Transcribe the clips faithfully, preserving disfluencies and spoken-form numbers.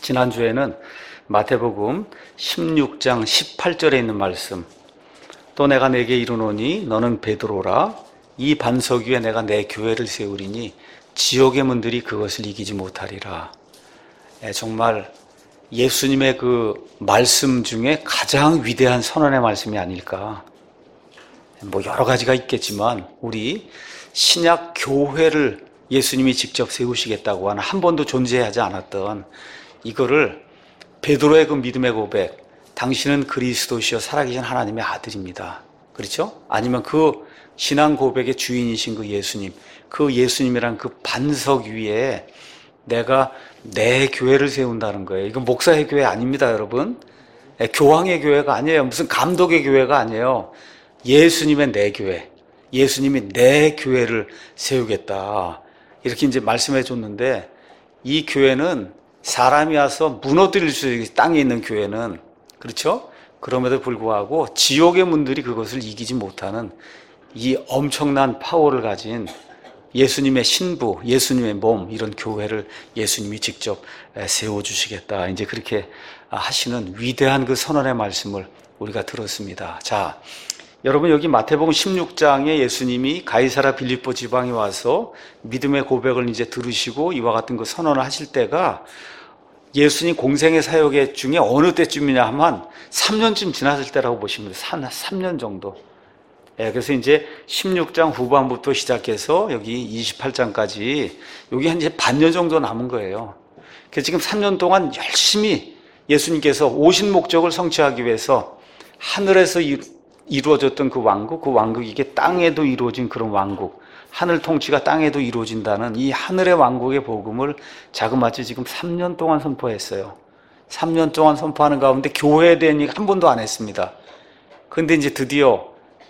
지난주에는 마태복음 십육 장 십팔 절에 있는 말씀, 또 내가 내게 이르노니 너는 베드로라, 이 반석 위에 내가 내 교회를 세우리니 지옥의 문들이 그것을 이기지 못하리라. 예, 정말 예수님의 그 말씀 중에 가장 위대한 선언의 말씀이 아닐까. 뭐 여러 가지가 있겠지만 우리 신약 교회를 예수님이 직접 세우시겠다고 하는, 한 번도 존재하지 않았던 이거를 베드로의 그 믿음의 고백, 당신은 그리스도시요 살아계신 하나님의 아들입니다, 그렇죠? 아니면 그 신앙 고백의 주인이신 그 예수님, 그 예수님이란 그 반석 위에 내가 내 교회를 세운다는 거예요. 이건 목사의 교회 아닙니다, 여러분. 교황의 교회가 아니에요. 무슨 감독의 교회가 아니에요. 예수님의 내 교회, 예수님이 내 교회를 세우겠다, 이렇게 이제 말씀해 줬는데, 이 교회는 사람이 와서 무너뜨릴 수 있는, 땅에 있는 교회는, 그렇죠? 그럼에도 불구하고 지옥의 문들이 그것을 이기지 못하는 이 엄청난 파워를 가진 예수님의 신부, 예수님의 몸, 이런 교회를 예수님이 직접 세워주시겠다, 이제 그렇게 하시는 위대한 그 선언의 말씀을 우리가 들었습니다. 자, 여러분, 여기 마태복음 십육 장에 예수님이 가이사라 빌립보 지방에 와서 믿음의 고백을 이제 들으시고 이와 같은 그 선언을 하실 때가 예수님 공생의 사역의 중에 어느 때쯤이냐 하면 삼 년쯤 지났을 때라고 보시면 돼요. 삼 년 정도. 예, 그래서 이제 십육 장 후반부터 시작해서 여기 이십팔 장까지 여기 한 이제 반년 정도 남은 거예요. 그래서 지금 삼 년 동안 열심히 예수님께서 오신 목적을 성취하기 위해서 하늘에서 이루어졌던 그 왕국, 그 왕국이 이게 땅에도 이루어진 그런 왕국, 하늘 통치가 땅에도 이루어진다는 이 하늘의 왕국의 복음을 자그마치 지금 삼 년 동안 선포했어요. 삼 년 동안 선포하는 가운데 교회에 대한 얘기 한 번도 안 했습니다. 그런데 이제 드디어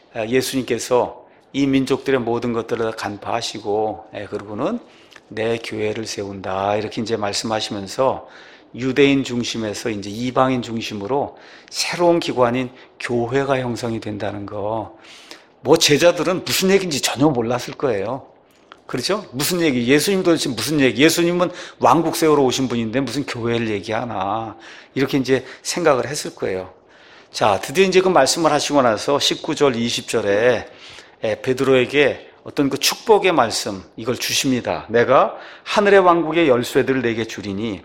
예수님께서 이 민족들의 모든 것들을 간파하시고, 그리고는 내 교회를 세운다, 이렇게 이제 말씀하시면서 유대인 중심에서 이제 이방인 중심으로 새로운 기관인 교회가 형성이 된다는 거, 뭐 제자들은 무슨 얘기인지 전혀 몰랐을 거예요. 그렇죠? 무슨 얘기, 예수님 도대체 무슨 얘기, 예수님은 왕국 세우러 오신 분인데 무슨 교회를 얘기하나, 이렇게 이제 생각을 했을 거예요. 자, 드디어 이제 그 말씀을 하시고 나서 십구 절 이십 절에 베드로에게 어떤 그 축복의 말씀, 이걸 주십니다. 내가 하늘의 왕국의 열쇠들을 내게 주리니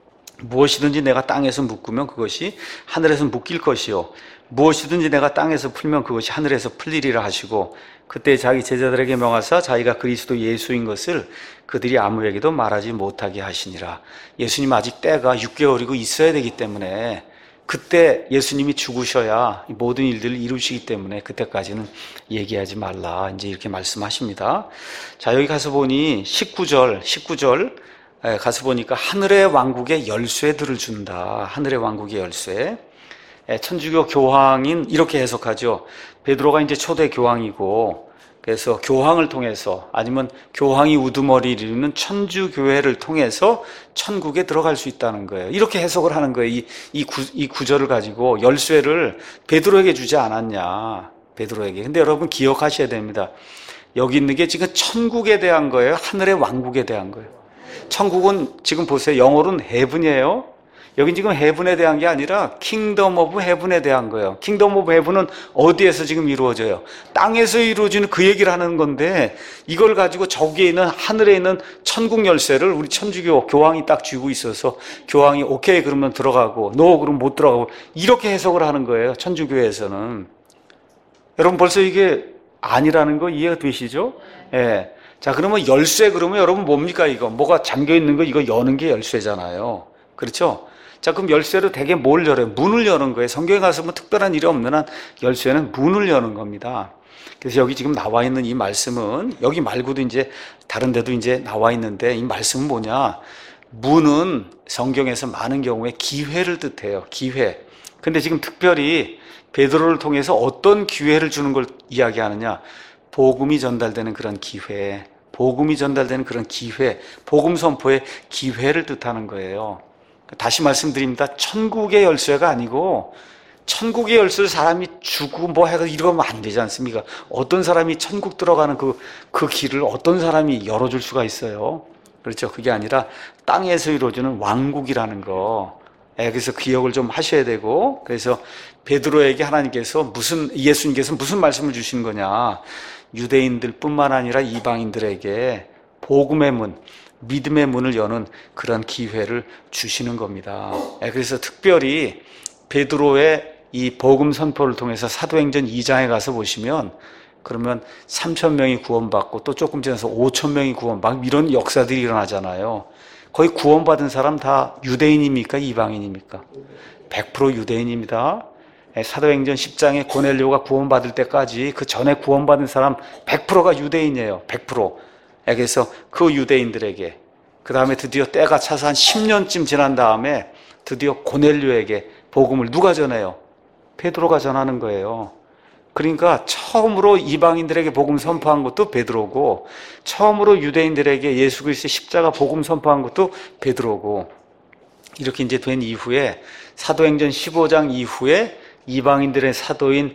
무엇이든지 내가 땅에서 묶으면 그것이 하늘에서 묶일 것이요, 무엇이든지 내가 땅에서 풀면 그것이 하늘에서 풀리리라 하시고, 그때 자기 제자들에게 명하사 자기가 그리스도 예수인 것을 그들이 아무에게도 말하지 못하게 하시니라. 예수님 아직 때가 육 개월이고 있어야 되기 때문에, 그때 예수님이 죽으셔야 모든 일들을 이루시기 때문에 그때까지는 얘기하지 말라, 이제 이렇게 말씀하십니다. 자, 여기 가서 보니 십구 절, 십구 절 가서 보니까 하늘의 왕국의 열쇠들을 준다. 하늘의 왕국의 열쇠. 천주교 교황인 이렇게 해석하죠. 베드로가 이제 초대 교황이고, 그래서 교황을 통해서, 아니면 교황이 우두머리를 이루는 천주교회를 통해서 천국에 들어갈 수 있다는 거예요. 이렇게 해석을 하는 거예요. 이, 이, 구, 이 구절을 가지고 열쇠를 베드로에게 주지 않았냐, 베드로에게. 근데 여러분 기억하셔야 됩니다. 여기 있는 게 지금 천국에 대한 거예요, 하늘의 왕국에 대한 거예요. 천국은 지금 보세요, 영어로는 heaven이에요. 여긴 지금 heaven에 대한 게 아니라 kingdom of heaven에 대한 거예요. kingdom of heaven은 어디에서 지금 이루어져요? 땅에서 이루어지는 그 얘기를 하는 건데, 이걸 가지고 저기에 있는 하늘에 있는 천국 열쇠를 우리 천주교 교황이 딱 쥐고 있어서 교황이 오케이 그러면 들어가고, 노 그러면 못 들어가고, 이렇게 해석을 하는 거예요, 천주교에서는. 여러분 벌써 이게 아니라는 거 이해가 되시죠? 예. 자, 그러면 열쇠 그러면 여러분 뭡니까? 이거 뭐가 잠겨 있는 거, 이거 여는 게 열쇠잖아요, 그렇죠? 자, 그럼 열쇠로 대개 뭘 열어요? 문을 여는 거예요. 성경에 가서 뭐 특별한 일이 없는 한 열쇠는 문을 여는 겁니다. 그래서 여기 지금 나와 있는 이 말씀은, 여기 말고도 이제 다른 데도 이제 나와 있는데, 이 말씀은 뭐냐? 문은 성경에서 많은 경우에 기회를 뜻해요, 기회. 근데 지금 특별히 베드로를 통해서 어떤 기회를 주는 걸 이야기하느냐? 복음이 전달되는 그런 기회, 복음이 전달되는 그런 기회, 복음 선포의 기회를 뜻하는 거예요. 다시 말씀드립니다. 천국의 열쇠가 아니고, 천국의 열쇠를 사람이 주고 뭐 해서 이러면 안 되지 않습니까? 어떤 사람이 천국 들어가는 그, 그 길을 어떤 사람이 열어줄 수가 있어요? 그렇죠. 그게 아니라 땅에서 이루어지는 왕국이라는 거. 예, 그래서 기억을 좀 하셔야 되고, 그래서 베드로에게 하나님께서 무슨, 예수님께서 무슨 말씀을 주신 거냐. 유대인들 뿐만 아니라 이방인들에게 복음의 문, 믿음의 문을 여는 그런 기회를 주시는 겁니다. 예, 그래서 특별히 베드로의 이 복음 선포를 통해서 사도행전 이 장에 가서 보시면, 그러면 삼천 명이 구원받고 또 조금 지나서 오천 명이 구원받고 이런 역사들이 일어나잖아요. 거의 구원받은 사람 다 유대인입니까? 이방인입니까? 백 퍼센트 유대인입니다. 사도행전 십 장에 고넬료가 구원받을 때까지 그 전에 구원받은 사람 백 퍼센트가 유대인이에요. 백 퍼센트. 그래서 그 유대인들에게, 그 다음에 드디어 때가 차서 한 십 년쯤 지난 다음에 드디어 고넬료에게 복음을 누가 전해요? 베드로가 전하는 거예요. 그러니까 처음으로 이방인들에게 복음 선포한 것도 베드로고, 처음으로 유대인들에게 예수 그리스도의 십자가 복음 선포한 것도 베드로고, 이렇게 이제 된 이후에 사도행전 십오 장 이후에 이방인들의 사도인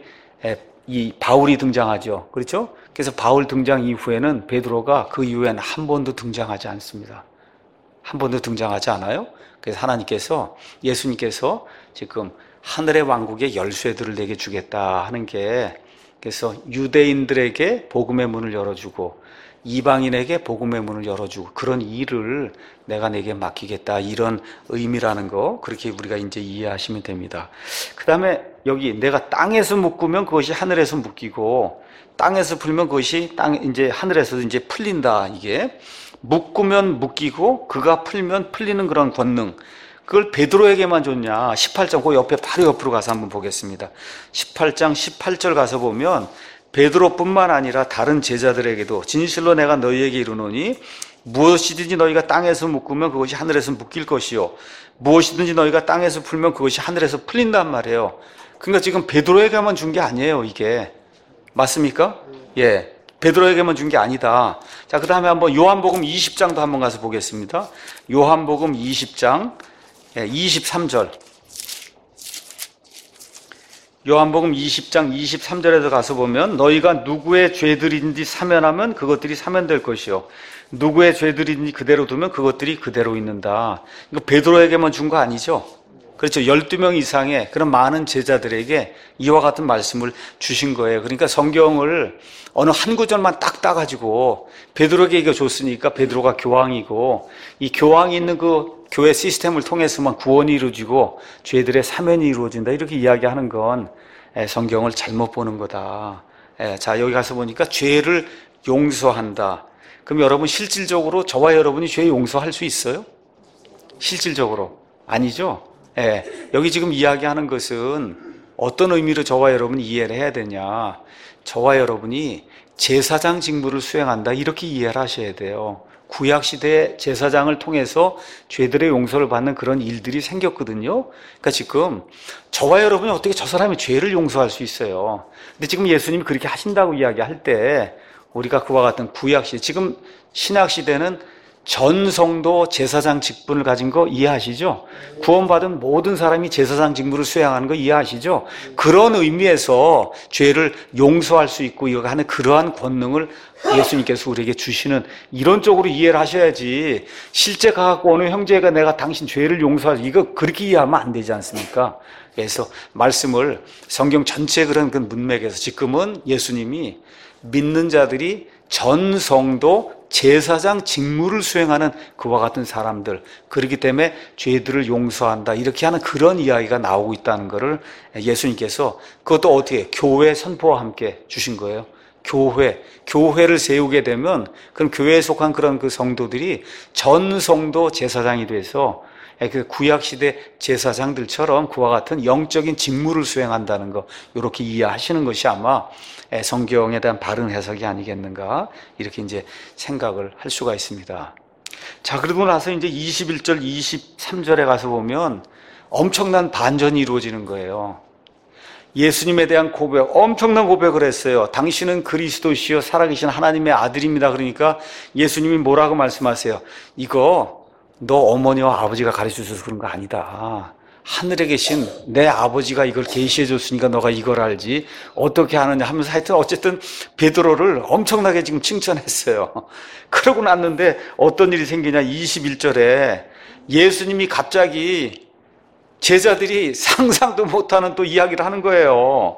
이 바울이 등장하죠. 그렇죠? 그래서 바울 등장 이후에는 베드로가 그 이후에는 한 번도 등장하지 않습니다. 한 번도 등장하지 않아요. 그래서 하나님께서, 예수님께서 지금 하늘의 왕국의 열쇠들을 내게 주겠다 하는 게, 그래서 유대인들에게 복음의 문을 열어주고 이방인에게 복음의 문을 열어주고 그런 일을 내가 내게 맡기겠다, 이런 의미라는 거, 그렇게 우리가 이제 이해하시면 됩니다. 그 다음에 여기 내가 땅에서 묶으면 그것이 하늘에서 묶이고, 땅에서 풀면 그것이 땅, 이제 하늘에서 이제 풀린다. 이게 묶으면 묶이고 그가 풀면 풀리는 그런 권능, 그걸 베드로에게만 줬냐? 십팔 장, 그 옆에 바로 옆으로 가서 한번 보겠습니다. 십팔 장 십팔 절 가서 보면 베드로뿐만 아니라 다른 제자들에게도 진실로 내가 너희에게 이르노니 무엇이든지 너희가 땅에서 묶으면 그것이 하늘에서 묶일 것이요, 무엇이든지 너희가 땅에서 풀면 그것이 하늘에서 풀린단 말이에요. 그러니까 지금 베드로에게만 준 게 아니에요, 이게. 맞습니까? 예. 베드로에게만 준 게 아니다. 자, 그 다음에 한번 요한복음 이십 장도 한번 가서 보겠습니다. 요한복음 이십 장 이십삼 절. 요한복음 이십 장 이십삼 절에도 가서 보면 너희가 누구의 죄들인지 사면하면 그것들이 사면될 것이요, 누구의 죄들인지 그대로 두면 그것들이 그대로 있는다. 이거 베드로에게만 준 거 아니죠? 그렇죠. 열두 명 이상의 그런 많은 제자들에게 이와 같은 말씀을 주신 거예요. 그러니까 성경을 어느 한 구절만 딱 따가지고 베드로에게 이거 줬으니까 베드로가 교황이고, 이 교황이 있는 그 교회 시스템을 통해서만 구원이 이루어지고 죄들의 사면이 이루어진다, 이렇게 이야기하는 건 성경을 잘못 보는 거다. 자, 여기 가서 보니까 죄를 용서한다. 그럼 여러분 실질적으로 저와 여러분이 죄 용서할 수 있어요? 실질적으로 아니죠. 예, 여기 지금 이야기하는 것은 어떤 의미로 저와 여러분이 이해를 해야 되냐, 저와 여러분이 제사장 직무를 수행한다, 이렇게 이해를 하셔야 돼요. 구약시대의 제사장을 통해서 죄들의 용서를 받는 그런 일들이 생겼거든요. 그러니까 지금 저와 여러분이 어떻게 저 사람의 죄를 용서할 수 있어요? 근데 지금 예수님이 그렇게 하신다고 이야기할 때 우리가 그와 같은 구약시대, 지금 신약시대는 전 성도 제사장 직분을 가진 거 이해하시죠? 구원받은 모든 사람이 제사장 직무를 수행하는 거 이해하시죠? 그런 의미에서 죄를 용서할 수 있고 이거 하는 그러한 권능을 예수님께서 우리에게 주시는, 이런 쪽으로 이해를 하셔야지, 실제 가갖고 어느 형제가 내가 당신 죄를 용서할, 이거 그렇게 이해하면 안 되지 않습니까? 그래서 말씀을 성경 전체 그런 그 문맥에서 지금은 예수님이 믿는 자들이 전 성도 제사장 직무를 수행하는 그와 같은 사람들, 그렇기 때문에 죄들을 용서한다, 이렇게 하는 그런 이야기가 나오고 있다는 것을 예수님께서, 그것도 어떻게 교회 선포와 함께 주신 거예요. 교회, 교회를 세우게 되면 그럼 교회에 속한 그런 그 성도들이 전 성도 제사장이 돼서 그 구약시대 제사장들처럼 그와 같은 영적인 직무를 수행한다는 거, 이렇게 이해하시는 것이 아마 성경에 대한 바른 해석이 아니겠는가, 이렇게 이제 생각을 할 수가 있습니다. 자, 그러고 나서 이제 이십일 절, 이십삼 절에 가서 보면 엄청난 반전이 이루어지는 거예요. 예수님에 대한 고백, 엄청난 고백을 했어요. 당신은 그리스도시요 살아계신 하나님의 아들입니다. 그러니까 예수님이 뭐라고 말씀하세요? 이거 너 어머니와 아버지가 가르쳐 줘서 그런 거 아니다. 하늘에 계신 내 아버지가 이걸 계시해 줬으니까 너가 이걸 알지 어떻게 하느냐 하면서 하여튼 어쨌든 베드로를 엄청나게 지금 칭찬했어요. 그러고 났는데 어떤 일이 생기냐. 이십일 절에 예수님이 갑자기 제자들이 상상도 못하는 또 이야기를 하는 거예요.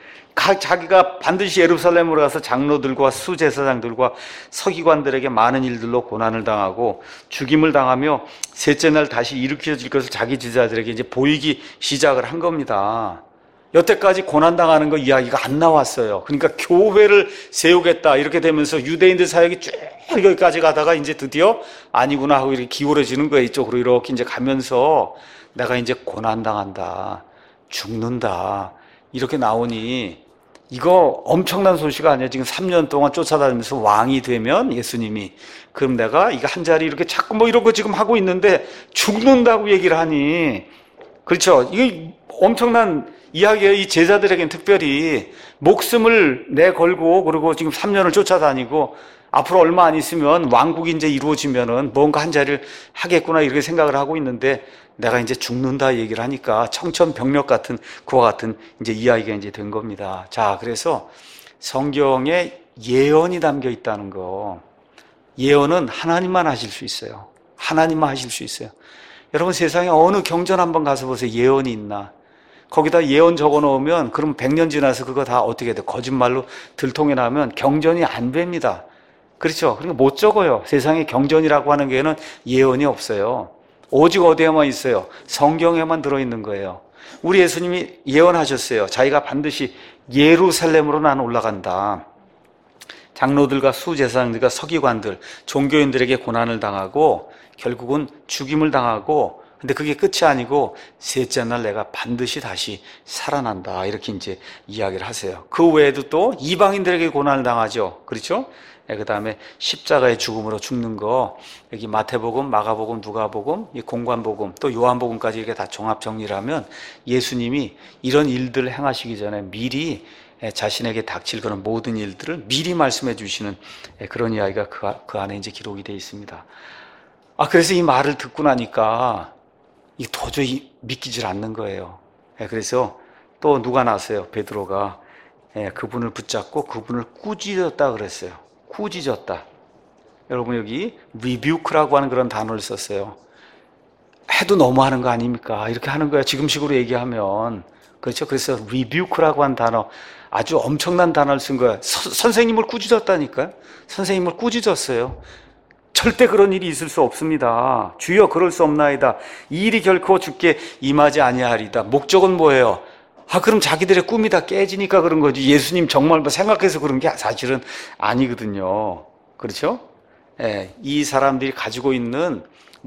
자기가 반드시 예루살렘으로 가서 장로들과 수제사장들과 서기관들에게 많은 일들로 고난을 당하고 죽임을 당하며 셋째 날 다시 일으켜질 것을 자기 제자들에게 이제 보이기 시작을 한 겁니다. 여태까지 고난당하는 거 이야기가 안 나왔어요. 그러니까 교회를 세우겠다 이렇게 되면서 유대인들 사역이 쭉 여기까지 가다가 이제 드디어 아니구나 하고 이렇게 기울어지는 거예요. 이쪽으로 이렇게 이제 가면서 내가 이제 고난당한다, 죽는다 이렇게 나오니 이거 엄청난 소식 아니에요. 지금 삼 년 동안 쫓아다니면서 왕이 되면 예수님이 그럼 내가 이거 한 자리 이렇게 자꾸 뭐 이런 거 지금 하고 있는데 죽는다고 얘기를 하니 그렇죠. 이거 엄청난 이야기예요. 이 제자들에겐 특별히 목숨을 내걸고 그리고 지금 삼 년을 쫓아다니고 앞으로 얼마 안 있으면 왕국이 이제 이루어지면은 뭔가 한 자리를 하겠구나 이렇게 생각을 하고 있는데 내가 이제 죽는다 얘기를 하니까 청천벽력 같은 그와 같은 이제 이야기가 이제 된 겁니다. 자, 그래서 성경에 예언이 담겨 있다는 거. 예언은 하나님만 하실 수 있어요. 하나님만 하실 수 있어요. 여러분 세상에 어느 경전 한번 가서 보세요. 예언이 있나? 거기다 예언 적어 놓으면 그럼 백 년 지나서 그거 다 어떻게 돼? 거짓말로 들통이 나면 경전이 안 됩니다. 그렇죠? 그러니까 못 적어요. 세상에 경전이라고 하는 게는 예언이 없어요. 오직 어디에만 있어요? 성경에만 들어있는 거예요. 우리 예수님이 예언하셨어요. 자기가 반드시 예루살렘으로 나는 올라간다. 장로들과 수제사장들과 서기관들, 종교인들에게 고난을 당하고 결국은 죽임을 당하고 근데 그게 끝이 아니고 셋째 날 내가 반드시 다시 살아난다. 이렇게 이제 이야기를 하세요. 그 외에도 또 이방인들에게 고난을 당하죠. 그렇죠? 그 다음에 십자가의 죽음으로 죽는 거, 여기 마태복음, 마가복음, 누가복음, 공관복음, 또 요한복음까지 이렇게 다 종합 정리를 하면 예수님이 이런 일들을 행하시기 전에 미리 자신에게 닥칠 그런 모든 일들을 미리 말씀해 주시는 그런 이야기가 그 안에 이제 기록이 되어 있습니다. 아, 그래서 이 말을 듣고 나니까 이 도저히 믿기질 않는 거예요. 그래서 또 누가 나서요? 베드로가 그분을 붙잡고 그분을 꾸짖었다 그랬어요. 꾸짖었다. 여러분 여기 rebuke라고 하는 그런 단어를 썼어요. 해도 너무하는 거 아닙니까? 이렇게 하는 거야. 지금식으로 얘기하면. 그렇죠? 그래서 rebuke라고 한 단어, 아주 엄청난 단어를 쓴 거야. 서, 선생님을 꾸짖었다니까요. 선생님을 꾸짖었어요. 절대 그런 일이 있을 수 없습니다. 주여 그럴 수 없나이다. 이 일이 결코 주께 임하지 아니하리다. 목적은 뭐예요? 아, 그럼 자기들의 꿈이 다 깨지니까 그런 거지. 예수님 정말 뭐 생각해서 그런 게 사실은 아니거든요. 그렇죠? 예, 이 사람들이 가지고 있는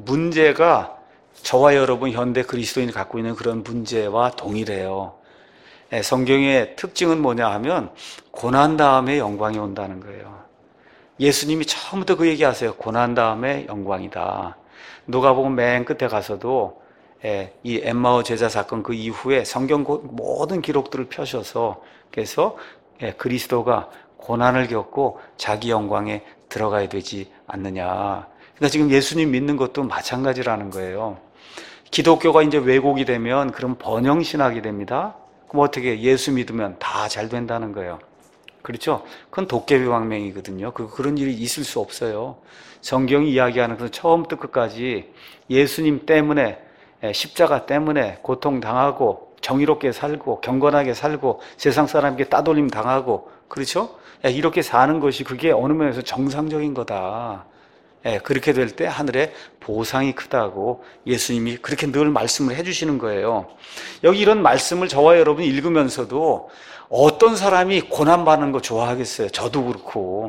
문제가 저와 여러분 현대 그리스도인이 갖고 있는 그런 문제와 동일해요. 예, 성경의 특징은 뭐냐 하면 고난 다음에 영광이 온다는 거예요. 예수님이 처음부터 그 얘기하세요. 고난 다음에 영광이다. 누가복음 맨 끝에 가서도 예, 이 엠마오 제자 사건 그 이후에 성경 모든 기록들을 펴셔서 그래서 예, 그리스도가 고난을 겪고 자기 영광에 들어가야 되지 않느냐. 그러니까 지금 예수님 믿는 것도 마찬가지라는 거예요. 기독교가 이제 왜곡이 되면 그럼 번영신학이 됩니다. 그럼 어떻게 예수 믿으면 다 잘 된다는 거예요. 그렇죠? 그건 도깨비 방맹이거든요. 그, 그런 일이 있을 수 없어요. 성경이 이야기하는 그 처음부터 끝까지 예수님 때문에 십자가 때문에 고통당하고 정의롭게 살고 경건하게 살고 세상 사람에게 따돌림 당하고 그렇죠? 이렇게 사는 것이 그게 어느 면에서 정상적인 거다. 그렇게 될 때 하늘에 보상이 크다고 예수님이 그렇게 늘 말씀을 해주시는 거예요. 여기 이런 말씀을 저와 여러분이 읽으면서도 어떤 사람이 고난받는 거 좋아하겠어요? 저도 그렇고.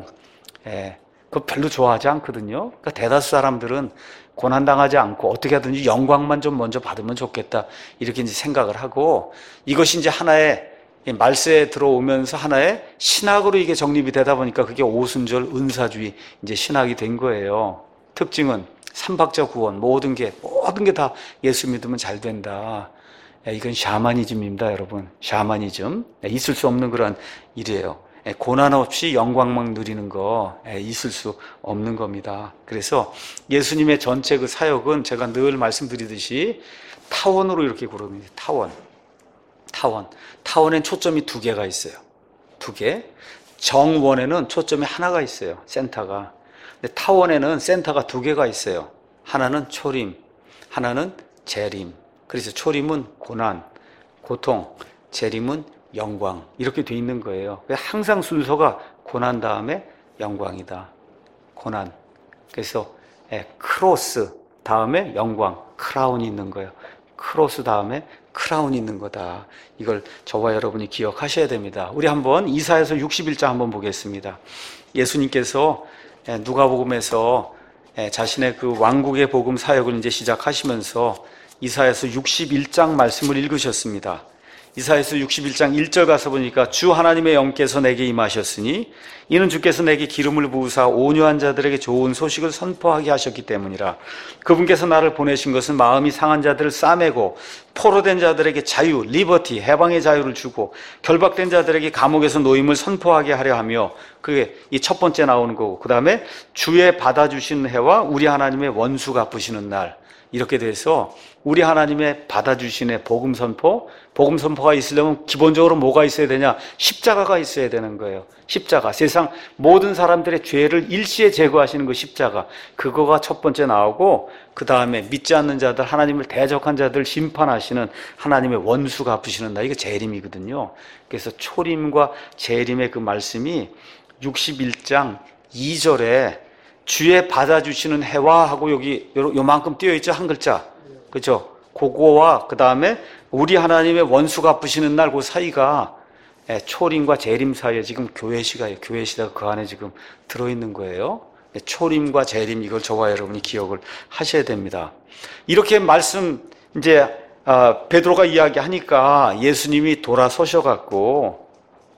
그거 별로 좋아하지 않거든요. 그러니까 대다수 사람들은 고난당하지 않고 어떻게 하든지 영광만 좀 먼저 받으면 좋겠다. 이렇게 이제 생각을 하고 이것이 이제 하나의 말세에 들어오면서 하나의 신학으로 이게 정립이 되다 보니까 그게 오순절 은사주의 이제 신학이 된 거예요. 특징은 삼박자 구원 모든 게 모든 게 다 예수 믿으면 잘 된다. 이건 샤머니즘입니다, 여러분. 샤머니즘. 있을 수 없는 그런 일이에요. 고난 없이 영광만 누리는 거 있을 수 없는 겁니다. 그래서 예수님의 전체 그 사역은 제가 늘 말씀드리듯이 타원으로 이렇게 구릅니다. 타원. 타원. 타원엔 초점이 두 개가 있어요. 두 개. 정원에는 초점이 하나가 있어요. 센터가. 근데 타원에는 센터가 두 개가 있어요. 하나는 초림, 하나는 재림. 그래서 초림은 고난, 고통, 재림은 영광. 이렇게 돼 있는 거예요. 항상 순서가 고난 다음에 영광이다. 고난. 그래서 크로스 다음에 영광, 크라운이 있는 거예요. 크로스 다음에 크라운이 있는 거다. 이걸 저와 여러분이 기억하셔야 됩니다. 우리 한번 이사야서 육십일 장 한번 보겠습니다. 예수님께서 누가복음에서 자신의 그 왕국의 복음 사역을 이제 시작하시면서 이사야서 육십일 장 말씀을 읽으셨습니다. 이사야서 육십일 장 일 절 가서 보니까 주 하나님의 영께서 내게 임하셨으니 이는 주께서 내게 기름을 부으사 온유한 자들에게 좋은 소식을 선포하게 하셨기 때문이라. 그분께서 나를 보내신 것은 마음이 상한 자들을 싸매고 포로된 자들에게 자유, 리버티, 해방의 자유를 주고 결박된 자들에게 감옥에서 노임을 선포하게 하려 하며, 그게 이 첫 번째 나오는 거고, 그 다음에 주의 받아주시는 해와 우리 하나님의 원수 갚으시는 날, 이렇게 돼서 우리 하나님의 받아주시는 복음 선포, 복음 선포가 있으려면 기본적으로 뭐가 있어야 되냐? 십자가가 있어야 되는 거예요. 십자가. 세상 모든 사람들의 죄를 일시에 제거하시는 그 십자가. 그거가 첫 번째 나오고, 그 다음에 믿지 않는 자들, 하나님을 대적한 자들 심판하시는 하나님의 원수 갚으시는 날. 이게 재림이거든요. 그래서 초림과 재림의 그 말씀이 육십일 장 이 절에 주의 받아주시는 해와 하고 여기 요만큼 띄어있죠? 한 글자. 그죠? 그거와 그 다음에 우리 하나님의 원수 갚으시는 날 그 사이가 초림과 재림 사이에 지금 교회시가, 교회시가 그 안에 지금 들어있는 거예요. 초림과 재림, 이걸 저와 여러분이 기억을 하셔야 됩니다. 이렇게 말씀, 이제, 아, 베드로가 이야기하니까 예수님이 돌아서셔갖고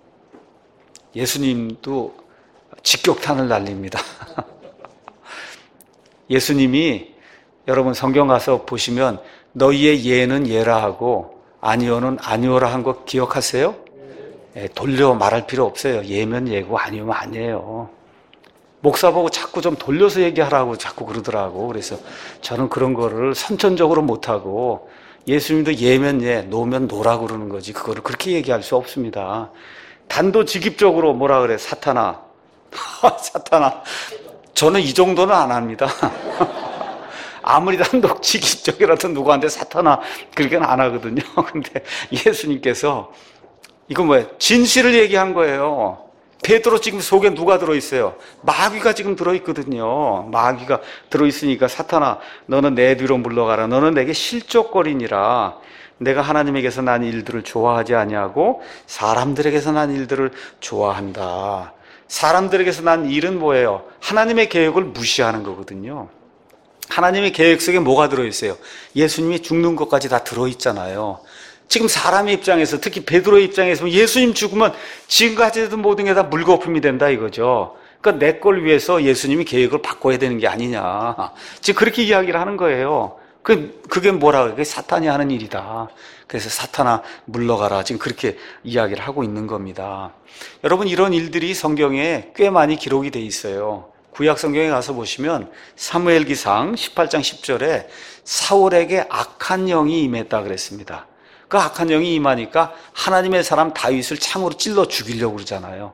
예수님도 직격탄을 날립니다. 예수님이 여러분 성경 가서 보시면 너희의 예는 예라 하고 아니오는 아니오라 한 거 기억하세요? 예, 돌려 말할 필요 없어요. 예면 예고 아니오면 아니에요. 목사 보고 자꾸 좀 돌려서 얘기하라고 자꾸 그러더라고. 그래서 저는 그런 거를 선천적으로 못하고 예수님도 예면 예, 노면 노라 그러는 거지 그거를 그렇게 얘기할 수 없습니다. 단도직입적으로 뭐라 그래? 사탄아. 사탄아. 저는 이 정도는 안 합니다. 아무리 단도직입적이라도 누구한테 사탄아 그렇게는 안 하거든요. 근데 예수님께서 이거 뭐예요? 진실을 얘기한 거예요. 베드로 지금 속에 누가 들어있어요? 마귀가 지금 들어있거든요. 마귀가 들어있으니까 사탄아 너는 내 뒤로 물러가라. 너는 내게 실족거리니라. 내가 하나님에게서 난 일들을 좋아하지 아니하고 사람들에게서 난 일들을 좋아한다. 사람들에게서 난 일은 뭐예요? 하나님의 계획을 무시하는 거거든요. 하나님의 계획 속에 뭐가 들어있어요? 예수님이 죽는 것까지 다 들어있잖아요. 지금 사람의 입장에서, 특히 베드로의 입장에서 예수님 죽으면 지금까지 했던 모든 게 다 물거품이 된다 이거죠. 그러니까 내 걸 위해서 예수님이 계획을 바꿔야 되는 게 아니냐. 지금 그렇게 이야기를 하는 거예요. 그, 그게 뭐라 그래? 그게 사탄이 하는 일이다. 그래서 사탄아 물러가라. 지금 그렇게 이야기를 하고 있는 겁니다. 여러분, 이런 일들이 성경에 꽤 많이 기록이 돼 있어요. 구약 성경에 가서 보시면 사무엘기상 십팔 장 십 절에 사울에게 악한 영이 임했다 그랬습니다. 그 악한 영이 임하니까 하나님의 사람 다윗을 창으로 찔러 죽이려고 그러잖아요.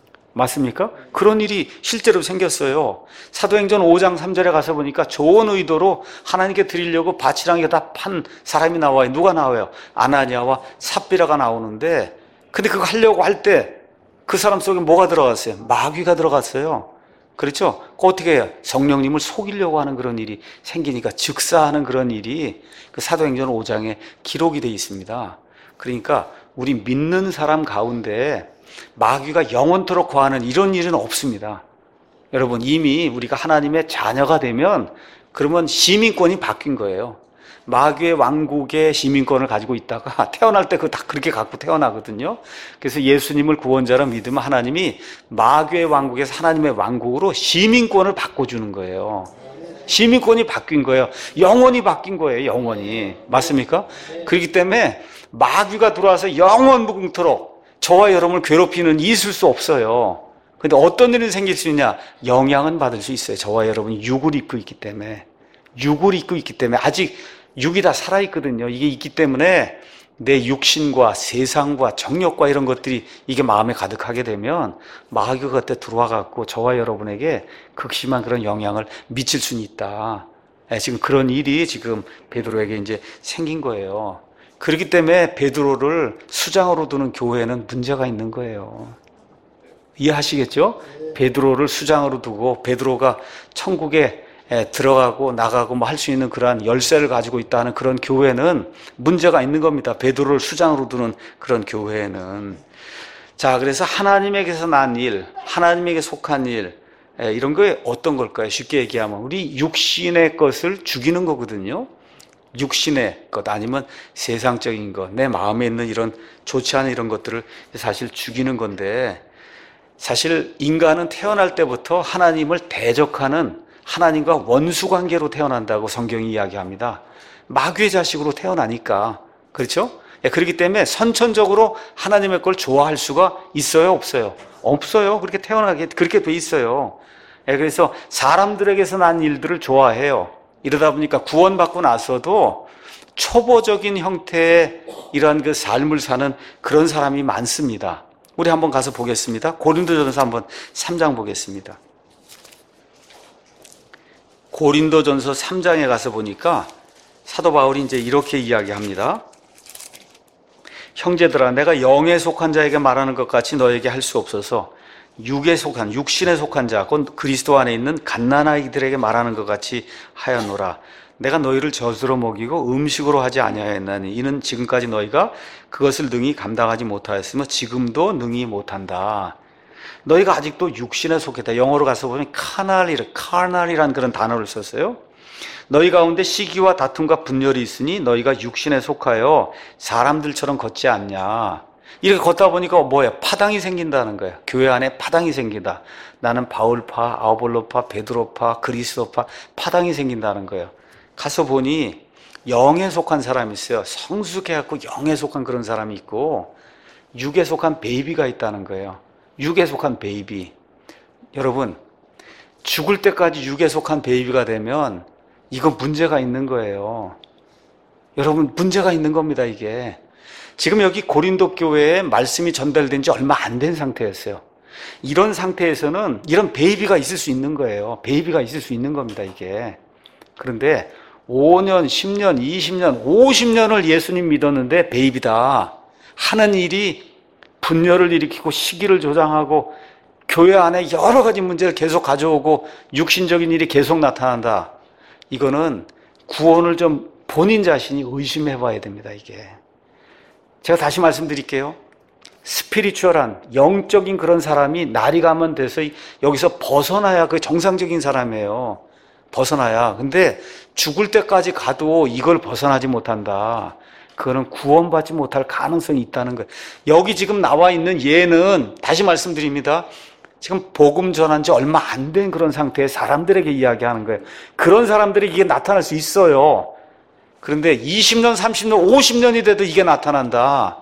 맞습니까? 그런 일이 실제로 생겼어요. 사도행전 오 장 삼 절에 가서 보니까 좋은 의도로 하나님께 드리려고 밭이랑에다 판 사람이 나와요. 누가 나와요? 아나니아와 삽비라가 나오는데, 근데 그거 하려고 할 때 그 사람 속에 뭐가 들어갔어요? 마귀가 들어갔어요. 그렇죠? 그 어떻게 해요? 성령님을 속이려고 하는 그런 일이 생기니까 즉사하는 그런 일이 그 사도행전 오 장에 기록이 되어 있습니다. 그러니까 우리 믿는 사람 가운데 마귀가 영원토록 거하는 이런 일은 없습니다. 여러분, 이미 우리가 하나님의 자녀가 되면 그러면 시민권이 바뀐 거예요. 마귀의 왕국의 시민권을 가지고 있다가 태어날 때 그거 다 그렇게 갖고 태어나거든요. 그래서 예수님을 구원자로 믿으면 하나님이 마귀의 왕국에서 하나님의 왕국으로 시민권을 바꿔주는 거예요. 시민권이 바뀐 거예요. 영원히 바뀐 거예요. 영원히. 맞습니까? 그렇기 때문에 마귀가 들어와서 영원 무궁토록 저와 여러분을 괴롭히는 일이 있을 수 없어요. 근데 어떤 일이 생길 수 있냐? 영향은 받을 수 있어요. 저와 여러분이 육을 입고 있기 때문에. 육을 입고 있기 때문에. 아직 육이 다 살아있거든요. 이게 있기 때문에 내 육신과 세상과 정욕과 이런 것들이 이게 마음에 가득하게 되면 마귀가 그때 들어와 갖고 저와 여러분에게 극심한 그런 영향을 미칠 수는 있다. 지금 그런 일이 지금 베드로에게 이제 생긴 거예요. 그렇기 때문에 베드로를 수장으로 두는 교회는 문제가 있는 거예요. 이해하시겠죠? 베드로를 수장으로 두고 베드로가 천국에 들어가고 나가고 뭐 할 수 있는 그러한 열쇠를 가지고 있다는 그런 교회는 문제가 있는 겁니다. 베드로를 수장으로 두는 그런 교회는. 자, 그래서 하나님에게서 난 일, 하나님에게 속한 일, 이런 게 어떤 걸까요? 쉽게 얘기하면 우리 육신의 것을 죽이는 거거든요. 육신의 것 아니면 세상적인 것, 내 마음에 있는 이런 좋지 않은 이런 것들을 사실 죽이는 건데, 사실 인간은 태어날 때부터 하나님을 대적하는 하나님과 원수 관계로 태어난다고 성경이 이야기합니다. 마귀의 자식으로 태어나니까. 그렇죠? 그렇기 때문에 선천적으로 하나님의 걸 좋아할 수가 있어요, 없어요? 없어요. 그렇게 태어나게 그렇게 돼 있어요. 그래서 사람들에게서 난 일들을 좋아해요. 이러다 보니까 구원받고 나서도 초보적인 형태의 이러한 그 삶을 사는 그런 사람이 많습니다. 우리 한번 가서 보겠습니다. 고린도전서 한번 삼 장 보겠습니다. 고린도전서 삼 장에 가서 보니까 사도 바울이 이제 이렇게 이야기합니다. 형제들아, 내가 영에 속한 자에게 말하는 것 같이 너에게 할 수 없어서 육에 속한, 육신에 속한 자, 곧 그리스도 안에 있는 갓난아이들에게 말하는 것 같이 하였노라. 내가 너희를 젖으로 먹이고 음식으로 하지 아니하였나니 이는 지금까지 너희가 그것을 능히 감당하지 못하였으며 지금도 능히 못한다. 너희가 아직도 육신에 속했다. 영어로 가서 보면 카날이라, 카날이라는 그런 단어를 썼어요. 너희 가운데 시기와 다툼과 분열이 있으니 너희가 육신에 속하여 사람들처럼 걷지 않냐. 이렇게 걷다 보니까 뭐예요? 파당이 생긴다는 거예요. 교회 안에 파당이 생긴다. 나는 바울파, 아볼로파, 베드로파, 그리스도파, 파당이 생긴다는 거예요. 가서 보니 영에 속한 사람이 있어요. 성숙해갖고 영에 속한 그런 사람이 있고 육에 속한 베이비가 있다는 거예요. 육에 속한 베이비. 여러분, 죽을 때까지 육에 속한 베이비가 되면 이거 문제가 있는 거예요. 여러분, 문제가 있는 겁니다, 이게. 지금 여기 고린도 교회에 말씀이 전달된 지 얼마 안 된 상태였어요. 이런 상태에서는 이런 베이비가 있을 수 있는 거예요. 베이비가 있을 수 있는 겁니다, 이게. 그런데 오 년, 십 년, 이십 년, 오십 년을 예수님 믿었는데 베이비다 하는 일이 분열을 일으키고 시기를 조장하고 교회 안에 여러 가지 문제를 계속 가져오고 육신적인 일이 계속 나타난다. 이거는 구원을 좀 본인 자신이 의심해 봐야 됩니다, 이게. 제가 다시 말씀드릴게요. 스피리추얼한 영적인 그런 사람이 날이 가면 돼서 여기서 벗어나야 그 정상적인 사람이에요. 벗어나야. 근데 죽을 때까지 가도 이걸 벗어나지 못한다. 그거는 구원받지 못할 가능성이 있다는 거예요. 여기 지금 나와 있는 얘는 다시 말씀드립니다. 지금 복음 전한 지 얼마 안 된 그런 상태의 사람들에게 이야기하는 거예요. 그런 사람들이 이게 나타날 수 있어요. 그런데 이십 년, 삼십 년, 오십 년이 돼도 이게 나타난다.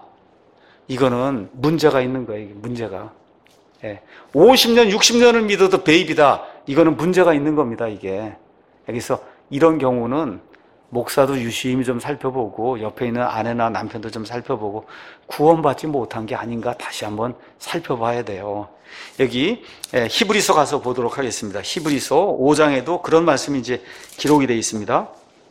이거는 문제가 있는 거예요. 이게 문제가. 예. 오십 년, 육십 년을 믿어도 베이비다. 이거는 문제가 있는 겁니다, 이게. 여기서 이런 경우는 목사도 유심히 좀 살펴보고 옆에 있는 아내나 남편도 좀 살펴보고 구원받지 못한 게 아닌가 다시 한번 살펴봐야 돼요. 여기 히브리서 가서 보도록 하겠습니다. 히브리서 오 장에도 그런 말씀이 이제 기록이 되어 있습니다.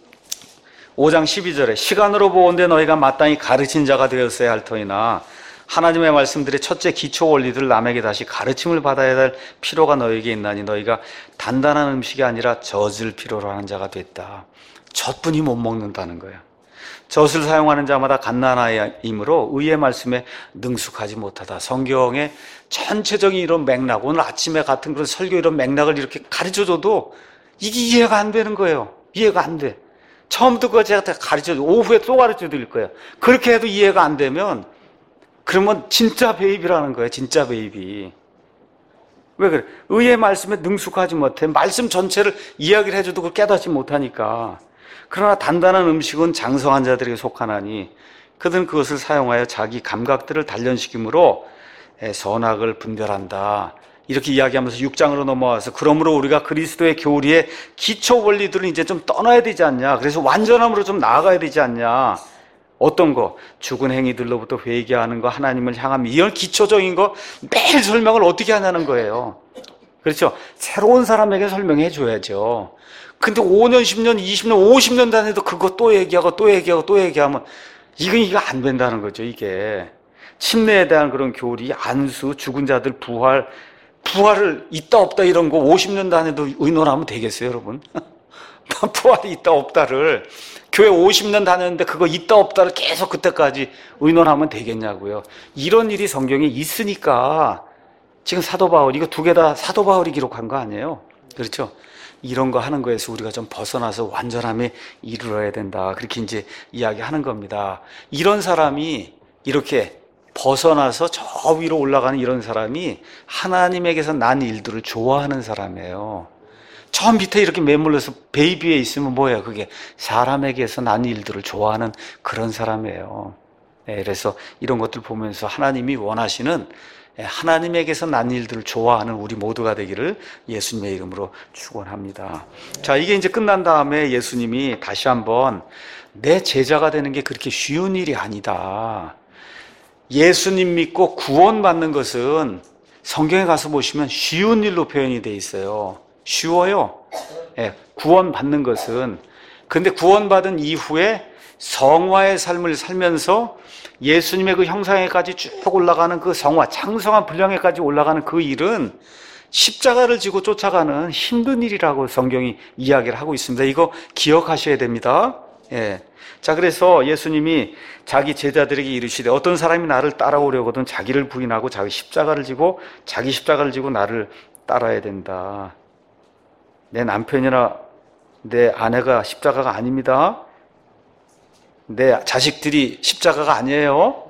오 장 십이 절에 시간으로 보온데 너희가 마땅히 가르친 자가 되었어야 할 터이나 하나님의 말씀들의 첫째 기초 원리들을 남에게 다시 가르침을 받아야 할 필요가 너에게 있나니 너희가 단단한 음식이 아니라 젖을 필요로 하는 자가 됐다. 젖뿐이 못 먹는다는 거예요. 젖을 사용하는 자마다 갓난아이이므로 의의 말씀에 능숙하지 못하다. 성경의 전체적인 이런 맥락, 오늘 아침에 같은 그런 설교 이런 맥락을 이렇게 가르쳐줘도 이게 이해가 안 되는 거예요. 이해가 안 돼. 처음부터 그거 제가 다 가르쳐줘. 오후에 또 가르쳐 드릴 거예요. 그렇게 해도 이해가 안 되면 그러면 진짜 베이비라는 거예요. 진짜 베이비. 왜 그래? 의의 말씀에 능숙하지 못해. 말씀 전체를 이야기를 해줘도 그걸 깨닫지 못하니까. 그러나 단단한 음식은 장성한 자들에게 속하나니 그들은 그것을 사용하여 자기 감각들을 단련시킴으로 선악을 분별한다. 이렇게 이야기하면서 육 장으로 넘어와서 그러므로 우리가 그리스도의 교리의 기초 원리들을 이제 좀 떠나야 되지 않냐. 그래서 완전함으로 좀 나아가야 되지 않냐. 어떤 거? 죽은 행위들로부터 회개하는 거, 하나님을 향한 이런 기초적인 거 매일 설명을 어떻게 하냐는 거예요. 그렇죠? 새로운 사람에게 설명해 줘야죠. 근데 오 년, 십 년, 이십 년, 오십 년 단위도 그거 또 얘기하고 또 얘기하고 또 얘기하면 이건 이거 안 된다는 거죠, 이게. 침례에 대한 그런 교리, 안수, 죽은 자들 부활, 부활을 있다 없다 이런 거 오십 년 단위도 의논하면 되겠어요, 여러분? 부활이 있다 없다를 교회 오십 년 다녔는데 그거 있다 없다를 계속 그때까지 의논하면 되겠냐고요. 이런 일이 성경에 있으니까 지금 사도 바울 이거 두 개 다 사도 바울이 기록한 거 아니에요? 그렇죠? 이런 거 하는 거에서 우리가 좀 벗어나서 완전함에 이르러야 된다. 그렇게 이제 이야기하는 겁니다. 이런 사람이 이렇게 벗어나서 저 위로 올라가는 이런 사람이 하나님에게서 난 일들을 좋아하는 사람이에요. 저 밑에 이렇게 매물러서 베이비에 있으면 뭐예요? 그게 사람에게서 난 일들을 좋아하는 그런 사람이에요. 네, 그래서 이런 것들 보면서 하나님이 원하시는 하나님에게서 난 일들을 좋아하는 우리 모두가 되기를 예수님의 이름으로 축원합니다. 자, 이게 이제 끝난 다음에 예수님이 다시 한번 내 제자가 되는 게 그렇게 쉬운 일이 아니다. 예수님 믿고 구원받는 것은 성경에 가서 보시면 쉬운 일로 표현이 돼 있어요. 쉬워요. 예, 구원받는 것은. 근데 구원받은 이후에 성화의 삶을 살면서 예수님의 그 형상에까지 쭉 올라가는 그 성화, 창성한 분량에까지 올라가는 그 일은 십자가를 지고 쫓아가는 힘든 일이라고 성경이 이야기를 하고 있습니다. 이거 기억하셔야 됩니다. 예. 자, 그래서 예수님이 자기 제자들에게 이르시되 어떤 사람이 나를 따라오려거든 자기를 부인하고 자기 십자가를 지고 자기 십자가를 지고 나를 따라야 된다. 내 남편이나 내 아내가 십자가가 아닙니다. 내 자식들이 십자가가 아니에요.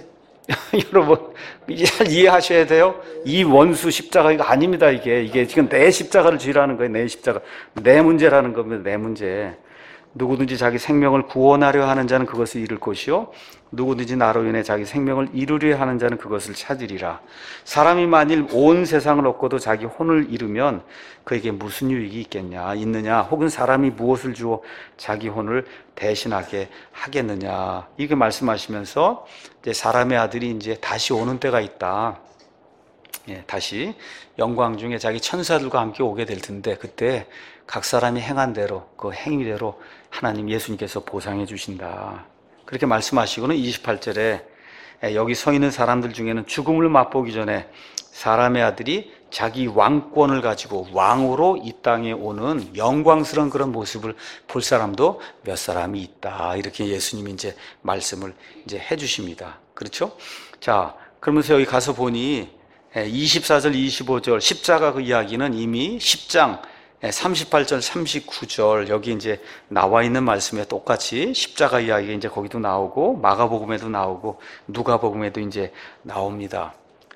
여러분 잘 이해하셔야 돼요. 이 원수 십자가 이거 아닙니다. 이게 이게 지금 내 십자가를 지라는 거예요. 내 십자가, 내 문제라는 겁니다. 내 문제. 누구든지 자기 생명을 구원하려 하는 자는 그것을 잃을 것이요 누구든지 나로 인해 자기 생명을 잃으려 하는 자는 그것을 찾으리라. 사람이 만일 온 세상을 얻고도 자기 혼을 잃으면 그에게 무슨 유익이 있겠냐 있느냐, 혹은 사람이 무엇을 주어 자기 혼을 대신하게 하겠느냐. 이렇게 말씀하시면서 이제 사람의 아들이 이제 다시 오는 때가 있다. 예, 다시 영광 중에 자기 천사들과 함께 오게 될 텐데 그때 각 사람이 행한 대로 그 행위대로 하나님 예수님께서 보상해 주신다. 그렇게 말씀하시고는 이십팔 절에 여기 서 있는 사람들 중에는 죽음을 맛보기 전에 사람의 아들이 자기 왕권을 가지고 왕으로 이 땅에 오는 영광스러운 그런 모습을 볼 사람도 몇 사람이 있다. 이렇게 예수님이 이제 말씀을 이제 해 주십니다. 그렇죠? 자, 그러면서 여기 가서 보니 이십사 절, 이십오 절 십자가 그 이야기는 이미 십 장 삼십팔 절, 삼십구 절 여기 이제 나와 있는 말씀에 똑같이 십자가 이야기가 이제 거기도 나오고 마가복음에도 나오고 누가복음에도 이제 나옵니다.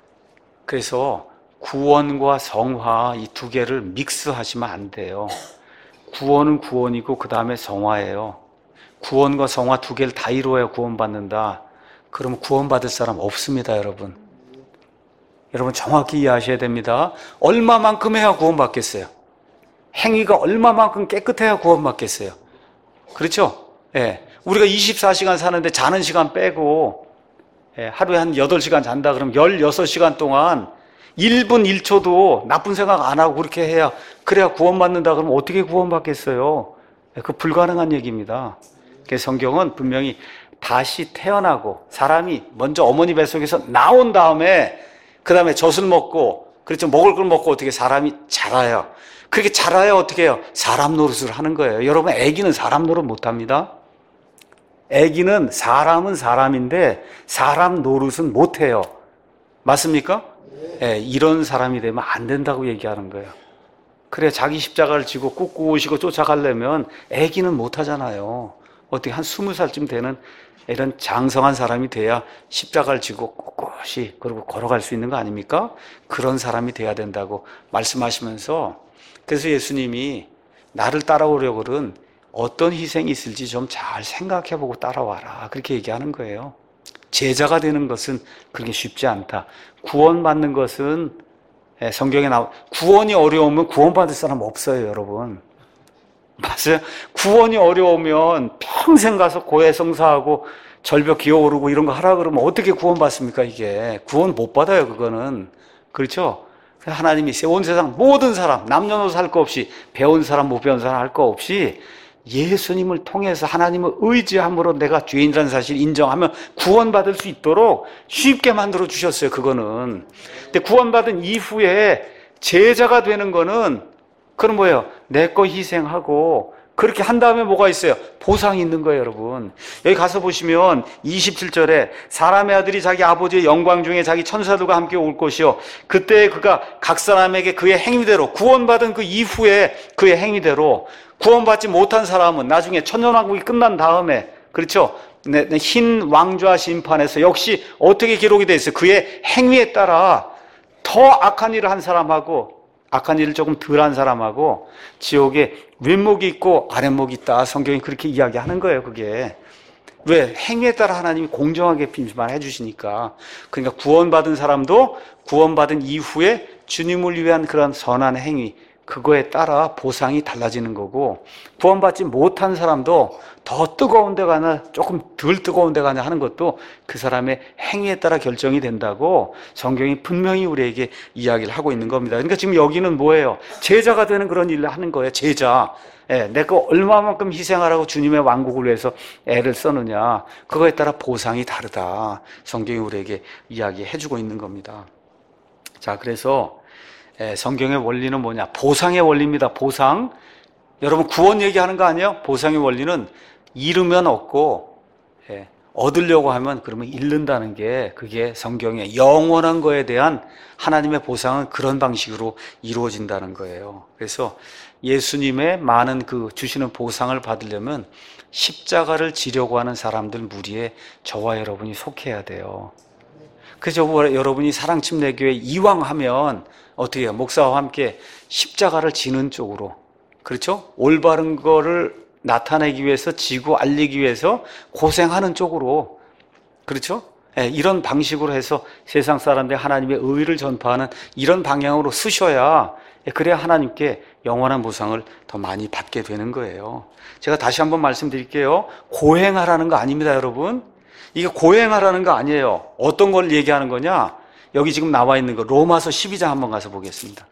그래서 구원과 성화 이 두 개를 믹스하시면 안 돼요. 구원은 구원이고 그 다음에 성화예요. 구원과 성화 두 개를 다 이루어야 구원받는다. 그러면 구원받을 사람 없습니다, 여러분. 여러분 정확히 이해하셔야 됩니다. 얼마만큼 해야 구원받겠어요? 행위가 얼마만큼 깨끗해야 구원받겠어요? 그렇죠? 예. 우리가 이십사 시간 사는데 자는 시간 빼고 예, 하루에 한 여덟 시간 잔다 그러면 열여섯 시간 동안 일 분 일 초도 나쁜 생각 안 하고 그렇게 해야 그래야 구원받는다 그러면 어떻게 구원받겠어요? 예, 그 불가능한 얘기입니다. 그래서 성경은 분명히 다시 태어나고 사람이 먼저 어머니 뱃속에서 나온 다음에 그 다음에 젖을 먹고 그렇죠. 먹을 걸 먹고 어떻게 사람이 자라요. 그렇게 자라야 어떻게 해요? 사람 노릇을 하는 거예요. 여러분 애기는 사람 노릇 못합니다. 애기는 사람은 사람인데 사람 노릇은 못해요. 맞습니까? 네, 이런 사람이 되면 안 된다고 얘기하는 거예요. 그래 자기 십자가를 지고 꾹꾹 오시고 쫓아가려면 애기는 못하잖아요. 어떻게 한 스무 살쯤 되는 이런 장성한 사람이 돼야 십자가를 지고 꼿꼿이 그리고 걸어갈 수 있는 거 아닙니까? 그런 사람이 돼야 된다고 말씀하시면서 그래서 예수님이 나를 따라오려거든 어떤 희생이 있을지 좀 잘 생각해보고 따라와라. 그렇게 얘기하는 거예요. 제자가 되는 것은 그렇게 쉽지 않다. 구원받는 것은 성경에 나와 구원이 어려우면 구원받을 사람 없어요, 여러분. 맞아요. 구원이 어려우면 평생 가서 고해성사하고 절벽 기어오르고 이런 거 하라 그러면 어떻게 구원받습니까, 이게? 구원 못 받아요, 그거는. 그렇죠? 하나님이 온 세상 모든 사람, 남녀노소 할 거 없이, 배운 사람, 못 배운 사람 할 거 없이 예수님을 통해서 하나님을 의지함으로 내가 죄인이라는 사실 인정하면 구원받을 수 있도록 쉽게 만들어 주셨어요, 그거는. 근데 구원받은 이후에 제자가 되는 거는, 그건 뭐예요? 내 거 희생하고, 그렇게 한 다음에 뭐가 있어요? 보상이 있는 거예요, 여러분. 여기 가서 보시면 이십칠 절에 사람의 아들이 자기 아버지의 영광 중에 자기 천사들과 함께 올 것이요. 그때 그가 각 사람에게 그의 행위대로, 구원받은 그 이후에 그의 행위대로, 구원받지 못한 사람은 나중에 천년왕국이 끝난 다음에, 그렇죠? 흰 왕좌 심판에서 역시 어떻게 기록이 되어 있어요? 그의 행위에 따라 더 악한 일을 한 사람하고 악한 일을 조금 덜한 사람하고 지옥에 윗목이 있고 아랫목이 있다. 성경이 그렇게 이야기하는 거예요, 그게. 왜? 행위에 따라 하나님이 공정하게 빈말해 주시니까. 그러니까 구원받은 사람도 구원받은 이후에 주님을 위한 그런 선한 행위, 그거에 따라 보상이 달라지는 거고, 구원받지 못한 사람도 더 뜨거운 데 가나 조금 덜 뜨거운 데 가냐 하는 것도 그 사람의 행위에 따라 결정이 된다고 성경이 분명히 우리에게 이야기를 하고 있는 겁니다. 그러니까 지금 여기는 뭐예요? 제자가 되는 그런 일을 하는 거예요, 제자. 예, 내가 얼마만큼 희생하라고 주님의 왕국을 위해서 애를 써느냐, 그거에 따라 보상이 다르다. 성경이 우리에게 이야기해 주고 있는 겁니다. 자, 그래서 성경의 원리는 뭐냐? 보상의 원리입니다. 보상. 여러분, 구원 얘기하는 거 아니에요? 보상의 원리는 잃으면 얻고, 예, 얻으려고 하면 그러면 잃는다는 게, 그게 성경의 영원한 거에 대한 하나님의 보상은 그런 방식으로 이루어진다는 거예요. 그래서 예수님의 많은 그 주시는 보상을 받으려면 십자가를 지려고 하는 사람들 무리에 저와 여러분이 속해야 돼요. 그래서 여러분이 사랑침례교회 이왕하면 어떻게 해요? 목사와 함께 십자가를 지는 쪽으로, 그렇죠? 올바른 거를 나타내기 위해서, 지고 알리기 위해서 고생하는 쪽으로, 그렇죠? 네, 이런 방식으로 해서 세상 사람들이 하나님의 의를 전파하는 이런 방향으로 쓰셔야, 그래야 하나님께 영원한 보상을 더 많이 받게 되는 거예요. 제가 다시 한번 말씀드릴게요. 고행하라는 거 아닙니다, 여러분. 이게 고행하라는 거 아니에요. 어떤 걸 얘기하는 거냐? 여기 지금 나와 있는 거 로마서 십이 장 한번 가서 보겠습니다.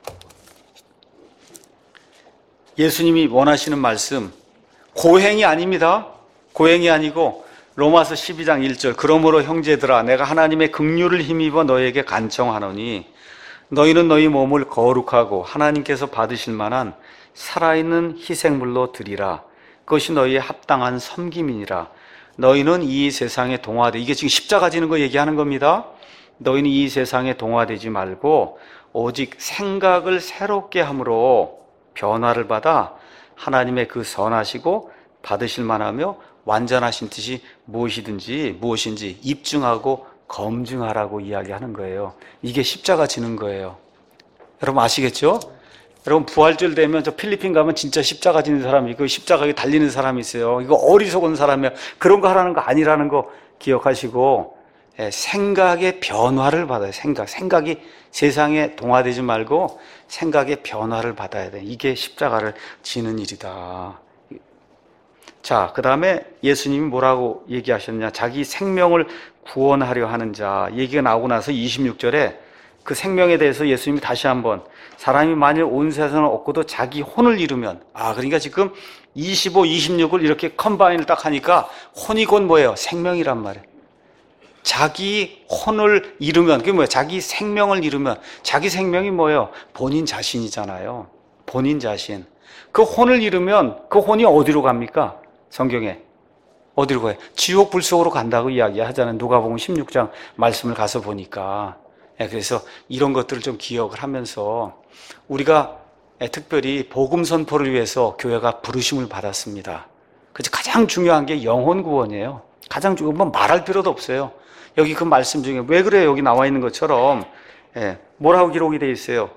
예수님이 원하시는 말씀, 고행이 아닙니다. 고행이 아니고 로마서 십이 장 일 절, 그러므로 형제들아 내가 하나님의 긍휼을 힘입어 너희에게 간청하노니 너희는 너희 몸을 거룩하고 하나님께서 받으실 만한 살아있는 희생물로 드리라. 그것이 너희의 합당한 섬김이니라. 너희는 이 세상에 동화돼, 이게 지금 십자가 지는 거 얘기하는 겁니다. 너희는 이 세상에 동화되지 말고 오직 생각을 새롭게 함으로 변화를 받아 하나님의 그 선하시고 받으실 만하며 완전하신 뜻이 무엇이든지 무엇인지 입증하고 검증하라고 이야기하는 거예요. 이게 십자가 지는 거예요. 여러분 아시겠죠? 여러분 부활절 되면 저 필리핀 가면 진짜 십자가 지는 사람이 있고 십자가에 달리는 사람이 있어요. 이거 어리석은 사람이야. 그런 거 하라는 거 아니라는 거 기억하시고, 예, 생각의 변화를 받아요. 생각. 생각이 세상에 동화되지 말고 생각의 변화를 받아야 돼. 이게 십자가를 지는 일이다. 자, 그 다음에 예수님이 뭐라고 얘기하셨냐? 자기 생명을 구원하려 하는 자 얘기가 나오고 나서 이십육 절에 그 생명에 대해서 예수님이 다시 한번, 사람이 만일 온 세상을 얻고도 자기 혼을 잃으면, 아, 그러니까 지금 이십오, 이십육을 이렇게 컴바인을 딱 하니까 혼이 곧 뭐예요? 생명이란 말이에요. 자기 혼을 잃으면, 그게 뭐예요? 자기 생명을 잃으면, 자기 생명이 뭐예요? 본인 자신이잖아요. 본인 자신. 그 혼을 잃으면 그 혼이 어디로 갑니까? 성경에. 어디로 가요? 지옥 불속으로 간다고 이야기하잖아요. 누가복음 십육 장 말씀을 가서 보니까. 그래서 이런 것들을 좀 기억을 하면서 우리가 특별히 복음 선포를 위해서 교회가 부르심을 받았습니다. 그래서 가장 중요한 게 영혼 구원이에요. 가장 중요한 건 말할 필요도 없어요. 여기 그 말씀 중에 왜 그래요? 여기 나와 있는 것처럼 뭐라고 기록이 되어 있어요?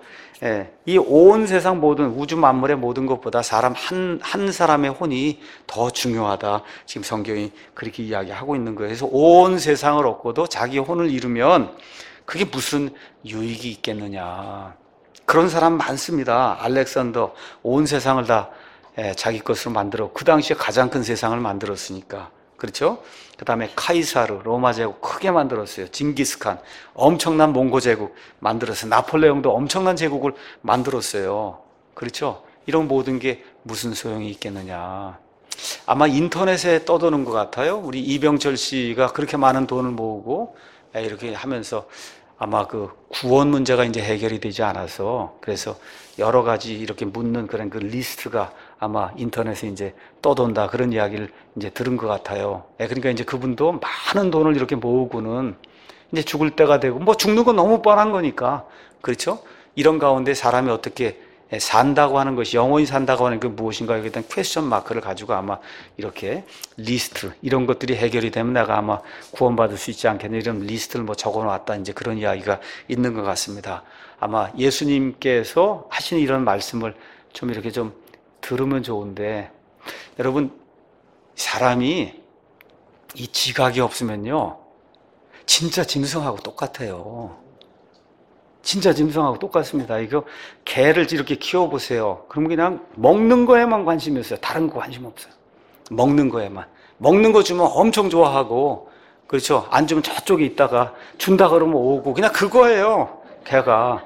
예, 이 온 세상 모든 우주 만물의 모든 것보다 사람 한, 한 사람의 혼이 더 중요하다. 지금 성경이 그렇게 이야기하고 있는 거예요. 그래서 온 세상을 얻고도 자기 혼을 잃으면 그게 무슨 유익이 있겠느냐. 그런 사람 많습니다. 알렉산더 온 세상을 다 예, 자기 것으로 만들어 그 당시에 가장 큰 세상을 만들었으니까. 그렇죠? 그 다음에 카이사르 로마 제국 크게 만들었어요. 징기스칸 엄청난 몽고 제국 만들었어요. 나폴레옹도 엄청난 제국을 만들었어요. 그렇죠? 이런 모든 게 무슨 소용이 있겠느냐. 아마 인터넷에 떠도는 것 같아요. 우리 이병철 씨가 그렇게 많은 돈을 모으고 이렇게 하면서 아마 그 구원 문제가 이제 해결이 되지 않아서 그래서 여러 가지 이렇게 묻는 그런 그 리스트가 아마 인터넷에 이제 떠돈다 그런 이야기를 이제 들은 것 같아요. 그러니까 이제 그분도 많은 돈을 이렇게 모으고는 이제 죽을 때가 되고 뭐 죽는 건 너무 뻔한 거니까 그렇죠? 이런 가운데 사람이 어떻게 산다고 하는 것이 영원히 산다고 하는 게 무엇인가 여기에 대한 퀘스천 마크를 가지고 아마 이렇게 리스트 이런 것들이 해결이 되면 내가 아마 구원받을 수 있지 않겠냐 이런 리스트를 뭐 적어놨다 이제 그런 이야기가 있는 것 같습니다. 아마 예수님께서 하신 이런 말씀을 좀 이렇게 좀 들으면 좋은데 여러분 사람이 이 지각이 없으면요 진짜 짐승하고 똑같아요. 진짜 짐승하고 똑같습니다. 이거 개를 이렇게 키워보세요. 그럼 그냥 먹는 거에만 관심이 있어요. 다른 거 관심 없어요. 먹는 거에만. 먹는 거 주면 엄청 좋아하고 그렇죠. 안 주면 저쪽에 있다가 준다 그러면 오고 그냥 그거예요. 개가.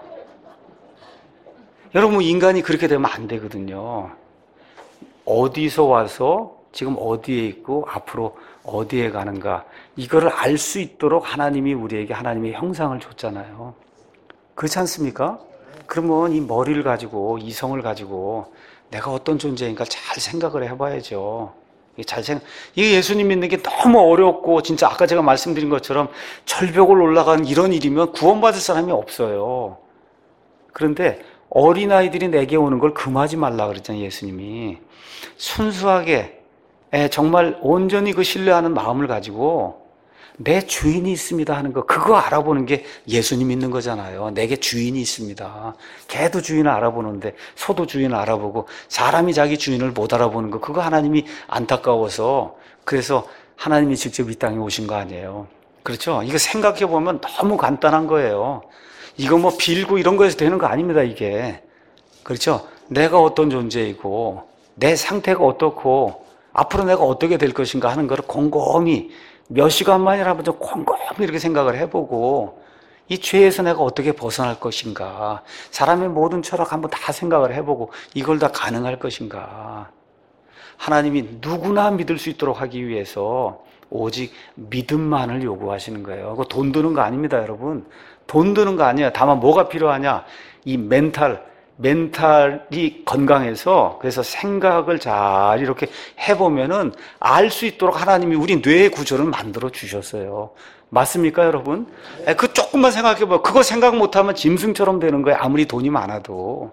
여러분 인간이 그렇게 되면 안 되거든요. 어디서 와서 지금 어디에 있고 앞으로 어디에 가는가 이거를 알 수 있도록 하나님이 우리에게 하나님의 형상을 줬잖아요. 그렇지 않습니까? 그러면 이 머리를 가지고 이성을 가지고 내가 어떤 존재인가 잘 생각을 해봐야죠. 잘 생각. 이게 예수님 믿는 게 너무 어렵고 진짜 아까 제가 말씀드린 것처럼 절벽을 올라간 이런 일이면 구원받을 사람이 없어요. 그런데 어린아이들이 내게 오는 걸 금하지 말라 그랬잖아요. 예수님이 순수하게 정말 온전히 그 신뢰하는 마음을 가지고 내 주인이 있습니다 하는 거 그거 알아보는 게 예수님 믿는 거잖아요. 내게 주인이 있습니다. 개도 주인을 알아보는데 소도 주인을 알아보고 사람이 자기 주인을 못 알아보는 거 그거 하나님이 안타까워서 그래서 하나님이 직접 이 땅에 오신 거 아니에요. 그렇죠? 이거 생각해 보면 너무 간단한 거예요. 이거 뭐 빌고 이런 거에서 되는 거 아닙니다. 이게 그렇죠? 내가 어떤 존재이고 내 상태가 어떻고 앞으로 내가 어떻게 될 것인가 하는 거를 곰곰이 몇 시간만이라도 곰곰이 이렇게 생각을 해보고 이 죄에서 내가 어떻게 벗어날 것인가 사람의 모든 철학 한번 다 생각을 해보고 이걸 다 가능할 것인가 하나님이 누구나 믿을 수 있도록 하기 위해서 오직 믿음만을 요구하시는 거예요. 그거 돈 드는 거 아닙니다 여러분. 돈 드는 거 아니에요. 다만 뭐가 필요하냐 이 멘탈 멘탈이 건강해서 그래서 생각을 잘 이렇게 해보면은 알 수 있도록 하나님이 우리 뇌의 구조를 만들어 주셨어요. 맞습니까 여러분? 그 조금만 생각해봐요. 그거 생각 못하면 짐승처럼 되는 거예요. 아무리 돈이 많아도.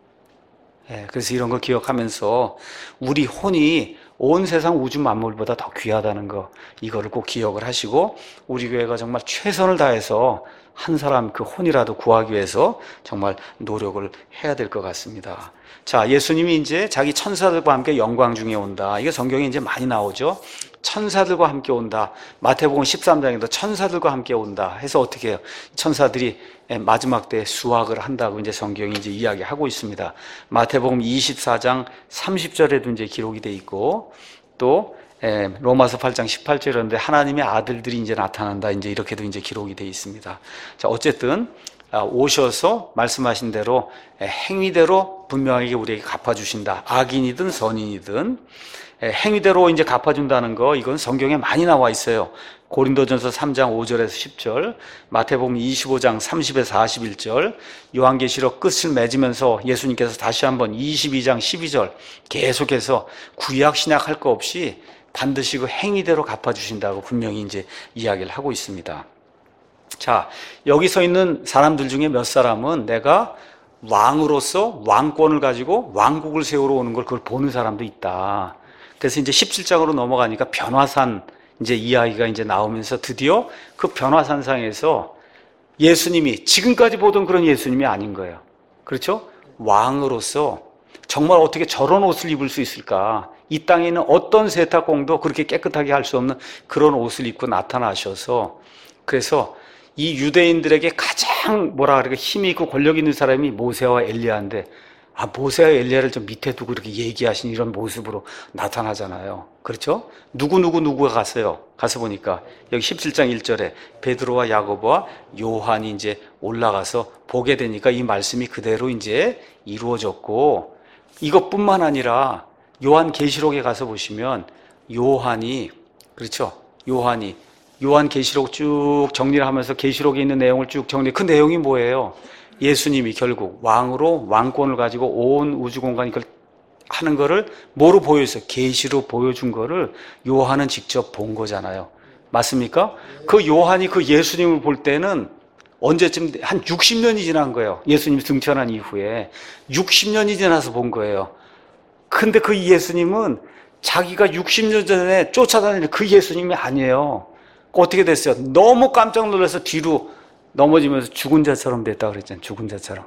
그래서 이런 거 기억하면서 우리 혼이 온 세상 우주 만물보다 더 귀하다는 거 이거를 꼭 기억을 하시고 우리 교회가 정말 최선을 다해서 한 사람 그 혼이라도 구하기 위해서 정말 노력을 해야 될 것 같습니다. 자, 예수님이 이제 자기 천사들과 함께 영광 중에 온다. 이게 성경에 이제 많이 나오죠. 천사들과 함께 온다. 마태복음 십삼 장에도 천사들과 함께 온다. 해서 어떻게 해요? 천사들이 마지막 때 수확을 한다고 이제 성경이 이제 이야기하고 있습니다. 마태복음 이십사 장 삼십 절에도 이제 기록이 돼 있고 또 예, 로마서 팔 장 십팔 절인데 하나님의 아들들이 이제 나타난다. 이제 이렇게도 이제 기록이 되어 있습니다. 자, 어쨌든 오셔서 말씀하신 대로 행위대로 분명하게 우리에게 갚아주신다. 악인이든 선인이든 행위대로 이제 갚아준다는 거 이건 성경에 많이 나와 있어요. 고린도전서 삼 장 오 절에서 십 절, 마태복음 이십오 장 삼십에서 사십일 절, 요한계시록 끝을 맺으면서 예수님께서 다시 한번 이십이 장 십이 절 계속해서 구약 신약 할 거 없이 반드시 그 행위대로 갚아주신다고 분명히 이제 이야기를 하고 있습니다. 자, 여기 서 있는 사람들 중에 몇 사람은 내가 왕으로서 왕권을 가지고 왕국을 세우러 오는 걸 그걸 보는 사람도 있다. 그래서 이제 십칠 장으로 넘어가니까 변화산 이제 이야기가 이제 나오면서 드디어 그 변화산상에서 예수님이 지금까지 보던 그런 예수님이 아닌 거예요. 그렇죠? 왕으로서 정말 어떻게 저런 옷을 입을 수 있을까? 이 땅에 있는 어떤 세탁공도 그렇게 깨끗하게 할 수 없는 그런 옷을 입고 나타나셔서, 그래서 이 유대인들에게 가장 뭐라 그럴까 힘이 있고 권력 있는 사람이 모세와 엘리야인데, 아, 모세와 엘리야를 좀 밑에 두고 이렇게 얘기하신 이런 모습으로 나타나잖아요. 그렇죠? 누구누구 누구가 갔어요. 가서 보니까 여기 십칠 장 일 절에 베드로와 야고보와 요한이 이제 올라가서 보게 되니까 이 말씀이 그대로 이제 이루어졌고, 이것뿐만 아니라 요한 계시록에 가서 보시면 요한이, 그렇죠? 요한이 요한 계시록 쭉 정리를 하면서 계시록에 있는 내용을 쭉 정리. 그 내용이 뭐예요? 예수님이 결국 왕으로 왕권을 가지고 온 우주 공간 이걸 하는 거를 뭐로 보여줬어요? 계시로 보여준 거를 요한은 직접 본 거잖아요. 맞습니까? 그 요한이 그 예수님을 볼 때는 언제쯤 한 육십 년이 지난 거예요. 예수님이 등천한 이후에 육십 년이 지나서 본 거예요. 근데 그 예수님은 자기가 육십 년 전에 쫓아다니는 그 예수님이 아니에요. 어떻게 됐어요? 너무 깜짝 놀라서 뒤로 넘어지면서 죽은 자처럼 됐다고 그랬잖아요. 죽은 자처럼.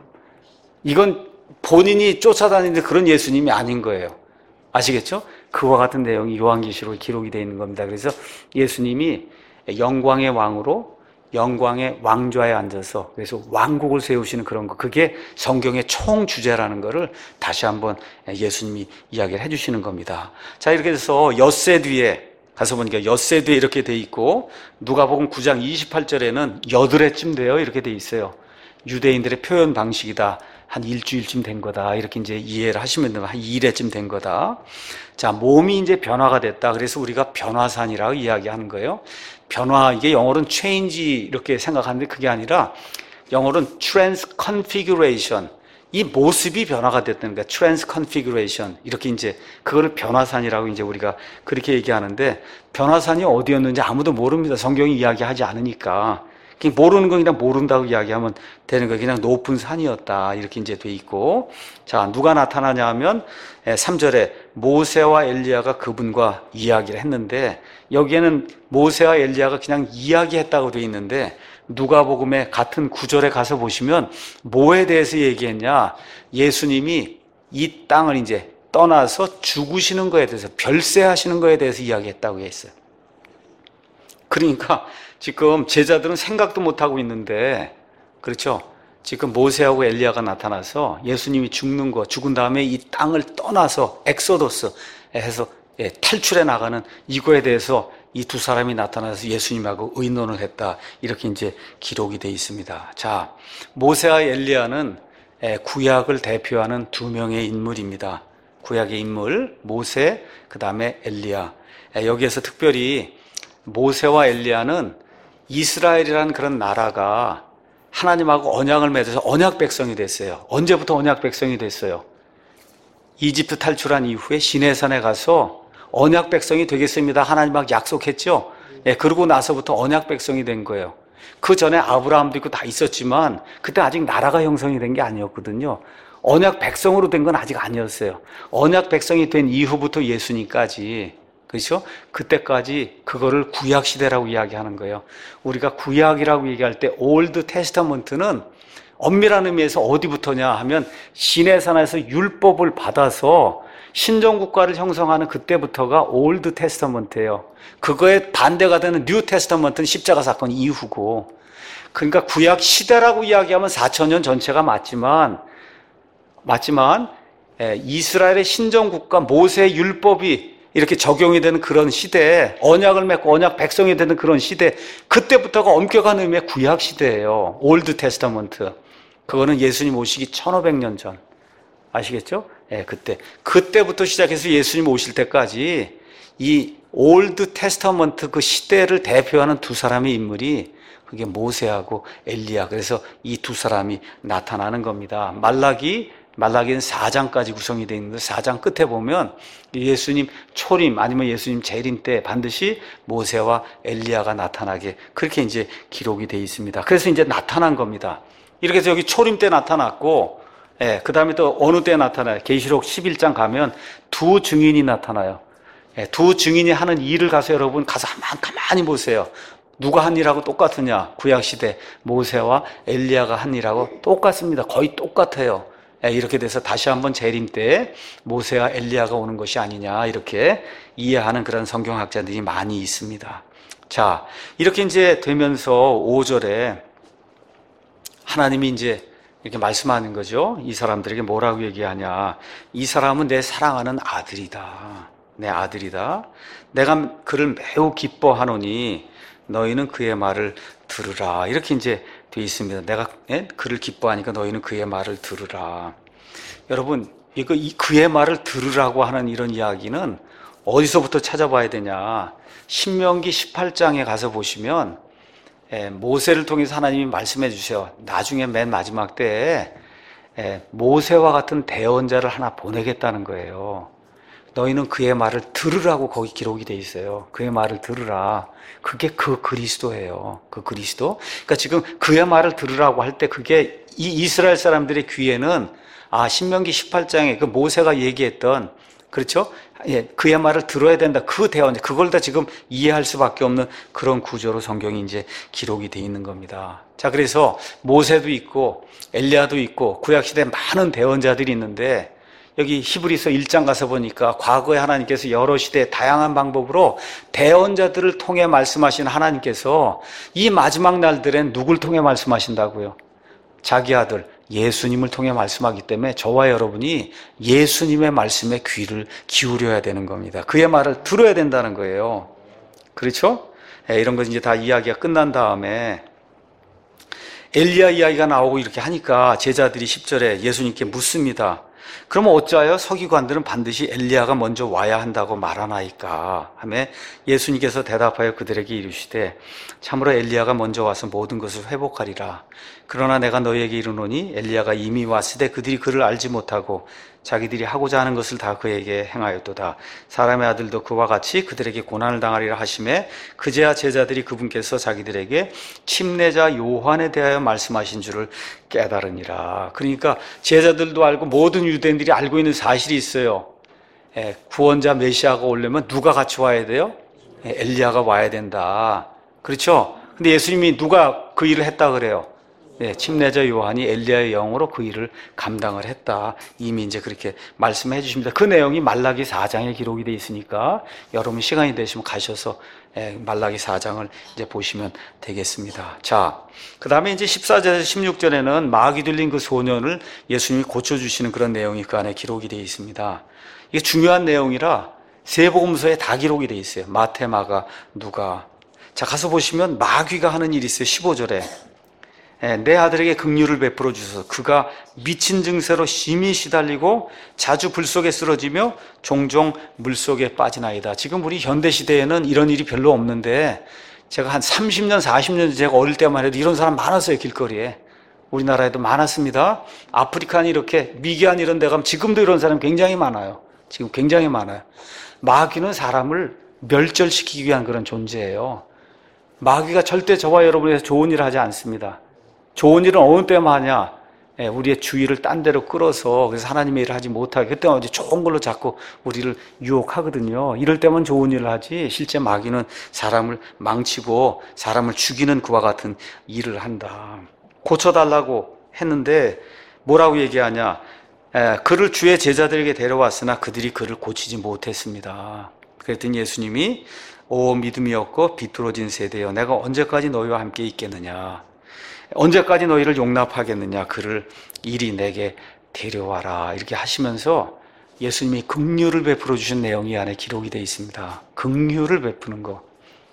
이건 본인이 쫓아다니는 그런 예수님이 아닌 거예요. 아시겠죠? 그와 같은 내용이 요한계시록에 기록이 되어 있는 겁니다. 그래서 예수님이 영광의 왕으로 영광의 왕좌에 앉아서 그래서 왕국을 세우시는 그런 거, 그게 성경의 총 주제라는 거를 다시 한번 예수님이 이야기를 해주시는 겁니다. 자, 이렇게 해서 엿새 뒤에 가서 보니까 엿새 뒤에 이렇게 돼 있고, 누가복음 구 장 이십팔 절에는 여드레쯤 돼요 이렇게 돼 있어요. 유대인들의 표현 방식이다. 한 일주일쯤 된 거다. 이렇게 이제 이해를 하시면 돼요. 한 이 일에쯤 된 거다. 자, 몸이 이제 변화가 됐다. 그래서 우리가 변화산이라고 이야기하는 거예요. 변화, 이게 영어로는 change 이렇게 생각하는데 그게 아니라 영어로는 transconfiguration. 이 모습이 변화가 됐다는 거야. transconfiguration. 이렇게 이제 그거를 변화산이라고 이제 우리가 그렇게 얘기하는데, 변화산이 어디였는지 아무도 모릅니다. 성경이 이야기하지 않으니까. 모르는 건 그냥 모른다고 이야기하면 되는 거예요. 그냥 높은 산이었다. 이렇게 이제 돼 있고. 자, 누가 나타나냐 하면 삼 절에 모세와 엘리야가 그분과 이야기를 했는데, 여기에는 모세와 엘리야가 그냥 이야기했다고 돼 있는데, 누가복음의 같은 구절에 가서 보시면 뭐에 대해서 얘기했냐? 예수님이 이 땅을 이제 떠나서 죽으시는 거에 대해서, 별세하시는 거에 대해서 이야기했다고 했어요. 그러니까 지금 제자들은 생각도 못하고 있는데, 그렇죠? 지금 모세하고 엘리야가 나타나서 예수님이 죽는 거, 죽은 다음에 이 땅을 떠나서 엑소더스 해서 탈출해 나가는 이거에 대해서 이 두 사람이 나타나서 예수님하고 의논을 했다. 이렇게 이제 기록이 되어 있습니다. 자, 모세와 엘리야는 구약을 대표하는 두 명의 인물입니다. 구약의 인물, 모세, 그 다음에 엘리야. 여기에서 특별히 모세와 엘리야는 이스라엘이라는 그런 나라가 하나님하고 언약을 맺어서 언약 백성이 됐어요. 언제부터 언약 백성이 됐어요? 이집트 탈출한 이후에 시내산에 가서 언약 백성이 되겠습니다. 하나님하고 약속했죠. 예, 그러고 나서부터 언약 백성이 된 거예요. 그 전에 아브라함도 있고 다 있었지만 그때 아직 나라가 형성이 된 게 아니었거든요. 언약 백성으로 된 건 아직 아니었어요. 언약 백성이 된 이후부터 예수님까지, 그렇죠? 그때까지 그거를 구약 시대라고 이야기하는 거예요. 우리가 구약이라고 얘기할 때 올드 테스타먼트는 엄밀한 의미에서 어디부터냐 하면 시내산에서 율법을 받아서 신정국가를 형성하는 그때부터가 올드 테스타먼트예요. 그거에 반대가 되는 뉴 테스타먼트는 십자가 사건 이후고, 그러니까 구약 시대라고 이야기하면 사천 년 전체가 맞지만 맞지만 이스라엘의 신정국가 모세의 율법이 이렇게 적용이 되는 그런 시대에, 언약을 맺고 언약 백성이 되는 그런 시대, 그때부터가 엄격한 의미의 구약 시대예요. 올드 테스타먼트. 그거는 예수님 오시기 천오백 년 전. 아시겠죠? 예, 그때. 그때부터 시작해서 예수님 오실 때까지 이 올드 테스타먼트 그 시대를 대표하는 두 사람의 인물이, 그게 모세하고 엘리야. 그래서 이 두 사람이 나타나는 겁니다. 말라기, 말라기는 사 장까지 구성이 되어 있는데 사 장 끝에 보면 예수님 초림 아니면 예수님 재림 때 반드시 모세와 엘리야가 나타나게 그렇게 이제 기록이 되어 있습니다. 그래서 이제 나타난 겁니다. 이렇게 해서 여기 초림 때 나타났고, 예, 그 다음에 또 어느 때 나타나요? 계시록 십일 장 가면 두 증인이 나타나요. 예, 두 증인이 하는 일을 가서 여러분 가서 한번 가만히 보세요. 누가 한 일하고 똑같으냐? 구약시대 모세와 엘리야가 한 일하고 똑같습니다. 거의 똑같아요. 이렇게 돼서 다시 한번 재림 때 모세와 엘리야가 오는 것이 아니냐 이렇게 이해하는 그런 성경학자들이 많이 있습니다. 자, 이렇게 이제 되면서 오 절에 하나님이 이제 이렇게 말씀하는 거죠. 이 사람들에게 뭐라고 얘기하냐. 이 사람은 내 사랑하는 아들이다. 내 아들이다. 내가 그를 매우 기뻐하노니 너희는 그의 말을 들으라. 이렇게 이제 되어 있습니다. 내가 예? 그를 기뻐하니까 너희는 그의 말을 들으라. 여러분, 이거 이 그의 말을 들으라고 하는 이런 이야기는 어디서부터 찾아봐야 되냐. 신명기 십팔 장에 가서 보시면 예, 모세를 통해서 하나님이 말씀해 주세요. 나중에 맨 마지막 때에 예, 모세와 같은 대언자를 하나 보내겠다는 거예요. 너희는 그의 말을 들으라고 거기 기록이 돼 있어요. 그의 말을 들으라. 그게 그 그리스도예요. 그 그리스도. 그러니까 지금 그의 말을 들으라고 할 때 그게 이 이스라엘 사람들의 귀에는 아, 신명기 십팔 장에 그 모세가 얘기했던 그렇죠? 예, 그의 말을 들어야 된다. 그 대언자. 그걸 다 지금 이해할 수밖에 없는 그런 구조로 성경이 이제 기록이 돼 있는 겁니다. 자, 그래서 모세도 있고 엘리야도 있고 구약시대에 많은 대언자들이 있는데 여기 히브리서 일 장 가서 보니까 과거에 하나님께서 여러 시대에 다양한 방법으로 대언자들을 통해 말씀하신 하나님께서 이 마지막 날들엔 누굴 통해 말씀하신다고요? 자기 아들 예수님을 통해 말씀하기 때문에 저와 여러분이 예수님의 말씀에 귀를 기울여야 되는 겁니다. 그의 말을 들어야 된다는 거예요. 그렇죠? 네, 이런 것 이제 다 이야기가 끝난 다음에 엘리야 이야기가 나오고 이렇게 하니까 제자들이 십 절에 예수님께 묻습니다. 그러면 어찌하여 서기관들은 반드시 엘리야가 먼저 와야 한다고 말하나이까 하며 예수님께서 대답하여 그들에게 이르시되 참으로 엘리야가 먼저 와서 모든 것을 회복하리라. 그러나 내가 너희에게 이르노니 엘리야가 이미 왔으되 그들이 그를 알지 못하고 자기들이 하고자 하는 것을 다 그에게 행하였도다. 사람의 아들도 그와 같이 그들에게 고난을 당하리라 하시매 그제야 제자들이 그분께서 자기들에게 침례자 요한에 대하여 말씀하신 줄을 깨달으니라. 그러니까 제자들도 알고 모든 유대인들이 알고 있는 사실이 있어요. 예, 구원자 메시아가 오려면 누가 같이 와야 돼요? 예, 엘리야가 와야 된다. 그렇죠? 근데 예수님이 누가 그 일을 했다 그래요? 네, 침례자 요한이 엘리야의 영으로 그 일을 감당을 했다. 이미 이제 그렇게 말씀해 주십니다. 그 내용이 말라기 사 장에 기록이 되어 있으니까 여러분 시간이 되시면 가셔서 말라기 사 장을 이제 보시면 되겠습니다. 자, 그 다음에 이제 십사 절에서 십육 절에는 마귀 들린 그 소년을 예수님이 고쳐주시는 그런 내용이 그 안에 기록이 되어 있습니다. 이게 중요한 내용이라 세 복음서에 다 기록이 되어 있어요. 마태, 마가, 누가. 자, 가서 보시면 마귀가 하는 일이 있어요. 십오 절에. 내 아들에게 긍휼을 베풀어 주소서. 그가 미친 증세로 심히 시달리고 자주 불 속에 쓰러지며 종종 물 속에 빠지나이다. 지금 우리 현대 시대에는 이런 일이 별로 없는데 제가 한 삼십 년, 사십 년 제가 어릴 때만 해도 이런 사람 많았어요. 길거리에. 우리나라에도 많았습니다. 아프리카는 이렇게 미개한 이런 데 가면 지금도 이런 사람 굉장히 많아요. 지금 굉장히 많아요. 마귀는 사람을 멸절시키기 위한 그런 존재예요. 마귀가 절대 저와 여러분에서 좋은 일을 하지 않습니다. 좋은 일은 어느 때만 하냐? 예, 우리의 주의를 딴 데로 끌어서 그래서 하나님의 일을 하지 못하게 그때만 이제 좋은 걸로 자꾸 우리를 유혹하거든요. 이럴 때만 좋은 일을 하지 실제 마귀는 사람을 망치고 사람을 죽이는 그와 같은 일을 한다. 고쳐달라고 했는데 뭐라고 얘기하냐? 예, 그를 주의 제자들에게 데려왔으나 그들이 그를 고치지 못했습니다. 그랬더니 예수님이 오 믿음이 없고 비뚤어진 세대여 내가 언제까지 너희와 함께 있겠느냐? 언제까지 너희를 용납하겠느냐? 그를 이리 내게 데려와라. 이렇게 하시면서 예수님이 긍휼을 베풀어 주신 내용이 안에 기록이 되어 있습니다. 긍휼을 베푸는 거.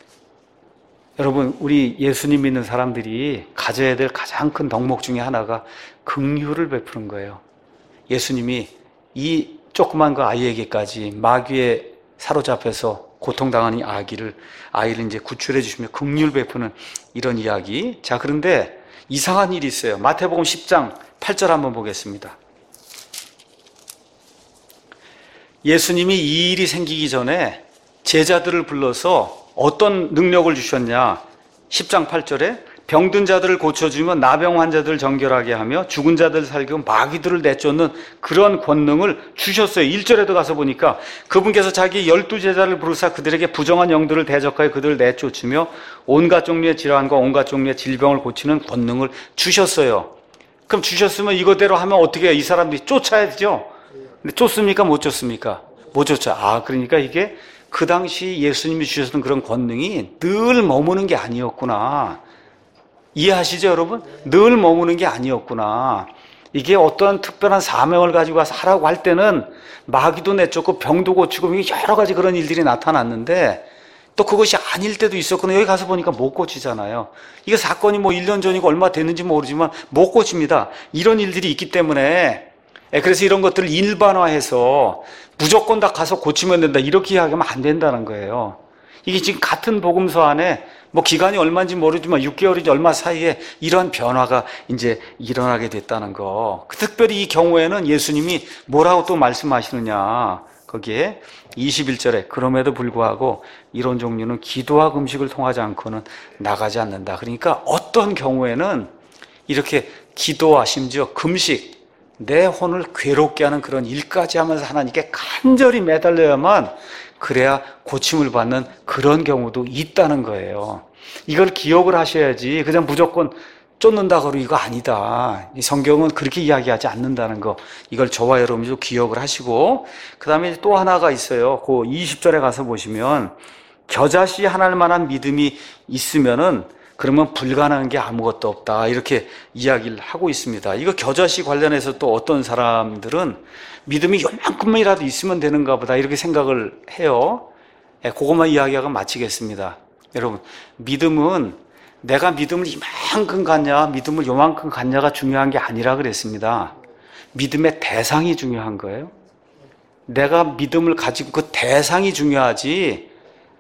여러분, 우리 예수님 믿는 사람들이 가져야 될 가장 큰 덕목 중에 하나가 긍휼을 베푸는 거예요. 예수님이 이 조그만 그 아이에게까지 마귀에 사로잡혀서 고통당하는 아기를, 아이를 이제 구출해 주시며 긍휼 베푸는 이런 이야기. 자, 그런데 이상한 일이 있어요. 마태복음 십 장 팔 절 한번 보겠습니다. 예수님이 이 일이 생기기 전에 제자들을 불러서 어떤 능력을 주셨냐? 십 장 팔 절에 병든 자들을 고쳐주며 나병 환자들을 정결하게 하며 죽은 자들 살리고 마귀들을 내쫓는 그런 권능을 주셨어요. 일 절에도 가서 보니까 그분께서 자기 열두 제자를 부르사 그들에게 부정한 영들을 대적하여 그들을 내쫓으며 온갖 종류의 질환과 온갖 종류의 질병을 고치는 권능을 주셨어요. 그럼 주셨으면 이거대로 하면 어떻게 해요? 이 사람들이 쫓아야죠. 근데 쫓습니까? 못 쫓습니까? 못 쫓아. 아, 그러니까 이게 그 당시 예수님이 주셨던 그런 권능이 늘 머무는 게 아니었구나. 이해하시죠, 여러분? 늘 머무는 게 아니었구나. 이게 어떠한 특별한 사명을 가지고 와서 하라고 할 때는 마귀도 내쫓고 병도 고치고 여러 가지 그런 일들이 나타났는데 또 그것이 아닐 때도 있었거든요. 여기 가서 보니까 못 고치잖아요. 이게 사건이 뭐 일 년 전이고 얼마 됐는지 모르지만 못 고칩니다. 이런 일들이 있기 때문에 그래서 이런 것들을 일반화해서 무조건 다 가서 고치면 된다 이렇게 이야기하면 안 된다는 거예요. 이게 지금 같은 복음서 안에 뭐 기간이 얼마인지 모르지만 육 개월인지 얼마 사이에 이러한 변화가 이제 일어나게 됐다는 거. 특별히 이 경우에는 예수님이 뭐라고 또 말씀하시느냐. 거기에 이십일 절에 그럼에도 불구하고 이런 종류는 기도와 금식을 통하지 않고는 나가지 않는다. 그러니까 어떤 경우에는 이렇게 기도와 심지어 금식, 내 혼을 괴롭게 하는 그런 일까지 하면서 하나님께 간절히 매달려야만 그래야 고침을 받는 그런 경우도 있다는 거예요. 이걸 기억을 하셔야지 그냥 무조건 쫓는다 그러고 이거 아니다. 이 성경은 그렇게 이야기하지 않는다는 거. 이걸 저와 여러분도 기억을 하시고 그 다음에 또 하나가 있어요. 그 이십 절에 가서 보시면 겨자씨 하나일 만한 믿음이 있으면은 그러면 불가능한 게 아무것도 없다. 이렇게 이야기를 하고 있습니다. 이거 겨자씨 관련해서 또 어떤 사람들은 믿음이 요만큼이라도 있으면 되는가 보다 이렇게 생각을 해요. 네, 그것만 이야기하고 마치겠습니다. 여러분, 믿음은 내가 믿음을 이만큼 갖냐, 믿음을 요만큼 갖냐가 중요한 게 아니라 그랬습니다. 믿음의 대상이 중요한 거예요. 내가 믿음을 가지고 그 대상이 중요하지,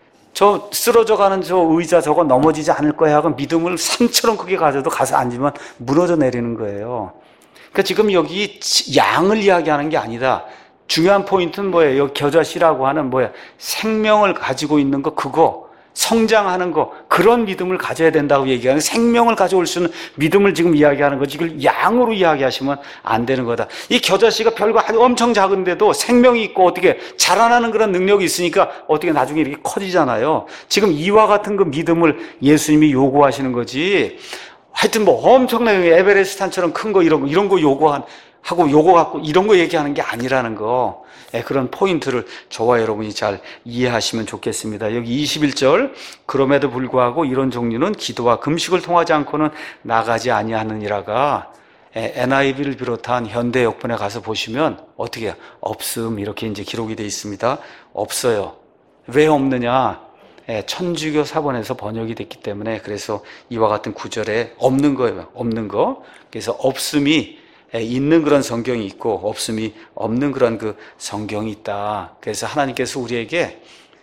저 쓰러져 가는 저 의자 저거 넘어지지 않을 거야 하고 믿음을 산처럼 크게 가져도 가서 앉으면 무너져 내리는 거예요. 그러니까 지금 여기 양을 이야기하는 게 아니다. 중요한 포인트는 뭐예요? 여기 겨자씨라고 하는 뭐야? 생명을 가지고 있는 거 그거. 성장하는 거, 그런 믿음을 가져야 된다고 얘기하는, 생명을 가져올 수 있는 믿음을 지금 이야기하는 거지, 이걸 양으로 이야기하시면 안 되는 거다. 이 겨자씨가 별거 아주 엄청 작은데도 생명이 있고 어떻게 자라나는 그런 능력이 있으니까 어떻게 나중에 이렇게 커지잖아요. 지금 이와 같은 그 믿음을 예수님이 요구하시는 거지, 하여튼 뭐 엄청나게 에베레스트 산처럼 큰 거 이런 거, 이런 거 요구한, 하고 요거 갖고 이런 거 얘기하는 게 아니라는 거. 예, 그런 포인트를 저와 여러분이 잘 이해하시면 좋겠습니다. 여기 이십일 절, 그럼에도 불구하고 이런 종류는 기도와 금식을 통하지 않고는 나가지 아니하느니라가 예, 엔아이브이를 비롯한 현대 역본에 가서 보시면 어떻게 없음 이렇게 이제 기록이 되어 있습니다. 없어요. 왜 없느냐? 예, 천주교 사본에서 번역이 됐기 때문에 그래서 이와 같은 구절에 없는 거예요. 없는 거. 그래서 없음이 있는 그런 성경이 있고 없음이 없는 그런 그 성경이 있다. 그래서 하나님께서 우리에게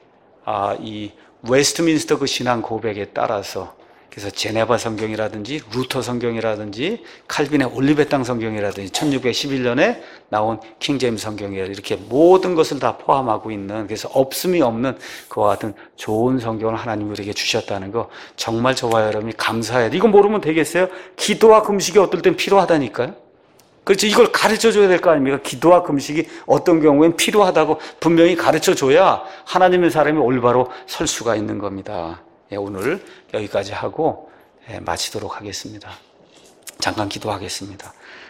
아, 이 웨스트민스터 그 신앙 고백에 따라서 그래서 제네바 성경이라든지 루터 성경이라든지 칼빈의 올리베 땅 성경이라든지 천육백십일 년에 나온 킹제임스 성경이라 이렇게 모든 것을 다 포함하고 있는, 그래서 없음이 없는 그와 같은 좋은 성경을 하나님이 우리에게 주셨다는 거 정말 저와 여러분이 감사해야 돼. 이거 모르면 되겠어요? 기도와 금식이 어떨 땐 필요하다니까요. 그렇죠. 이걸 가르쳐 줘야 될 거 아닙니까? 기도와 금식이 어떤 경우엔 필요하다고 분명히 가르쳐 줘야 하나님의 사람이 올바로 설 수가 있는 겁니다. 예, 오늘 여기까지 하고 예, 마치도록 하겠습니다. 잠깐 기도하겠습니다.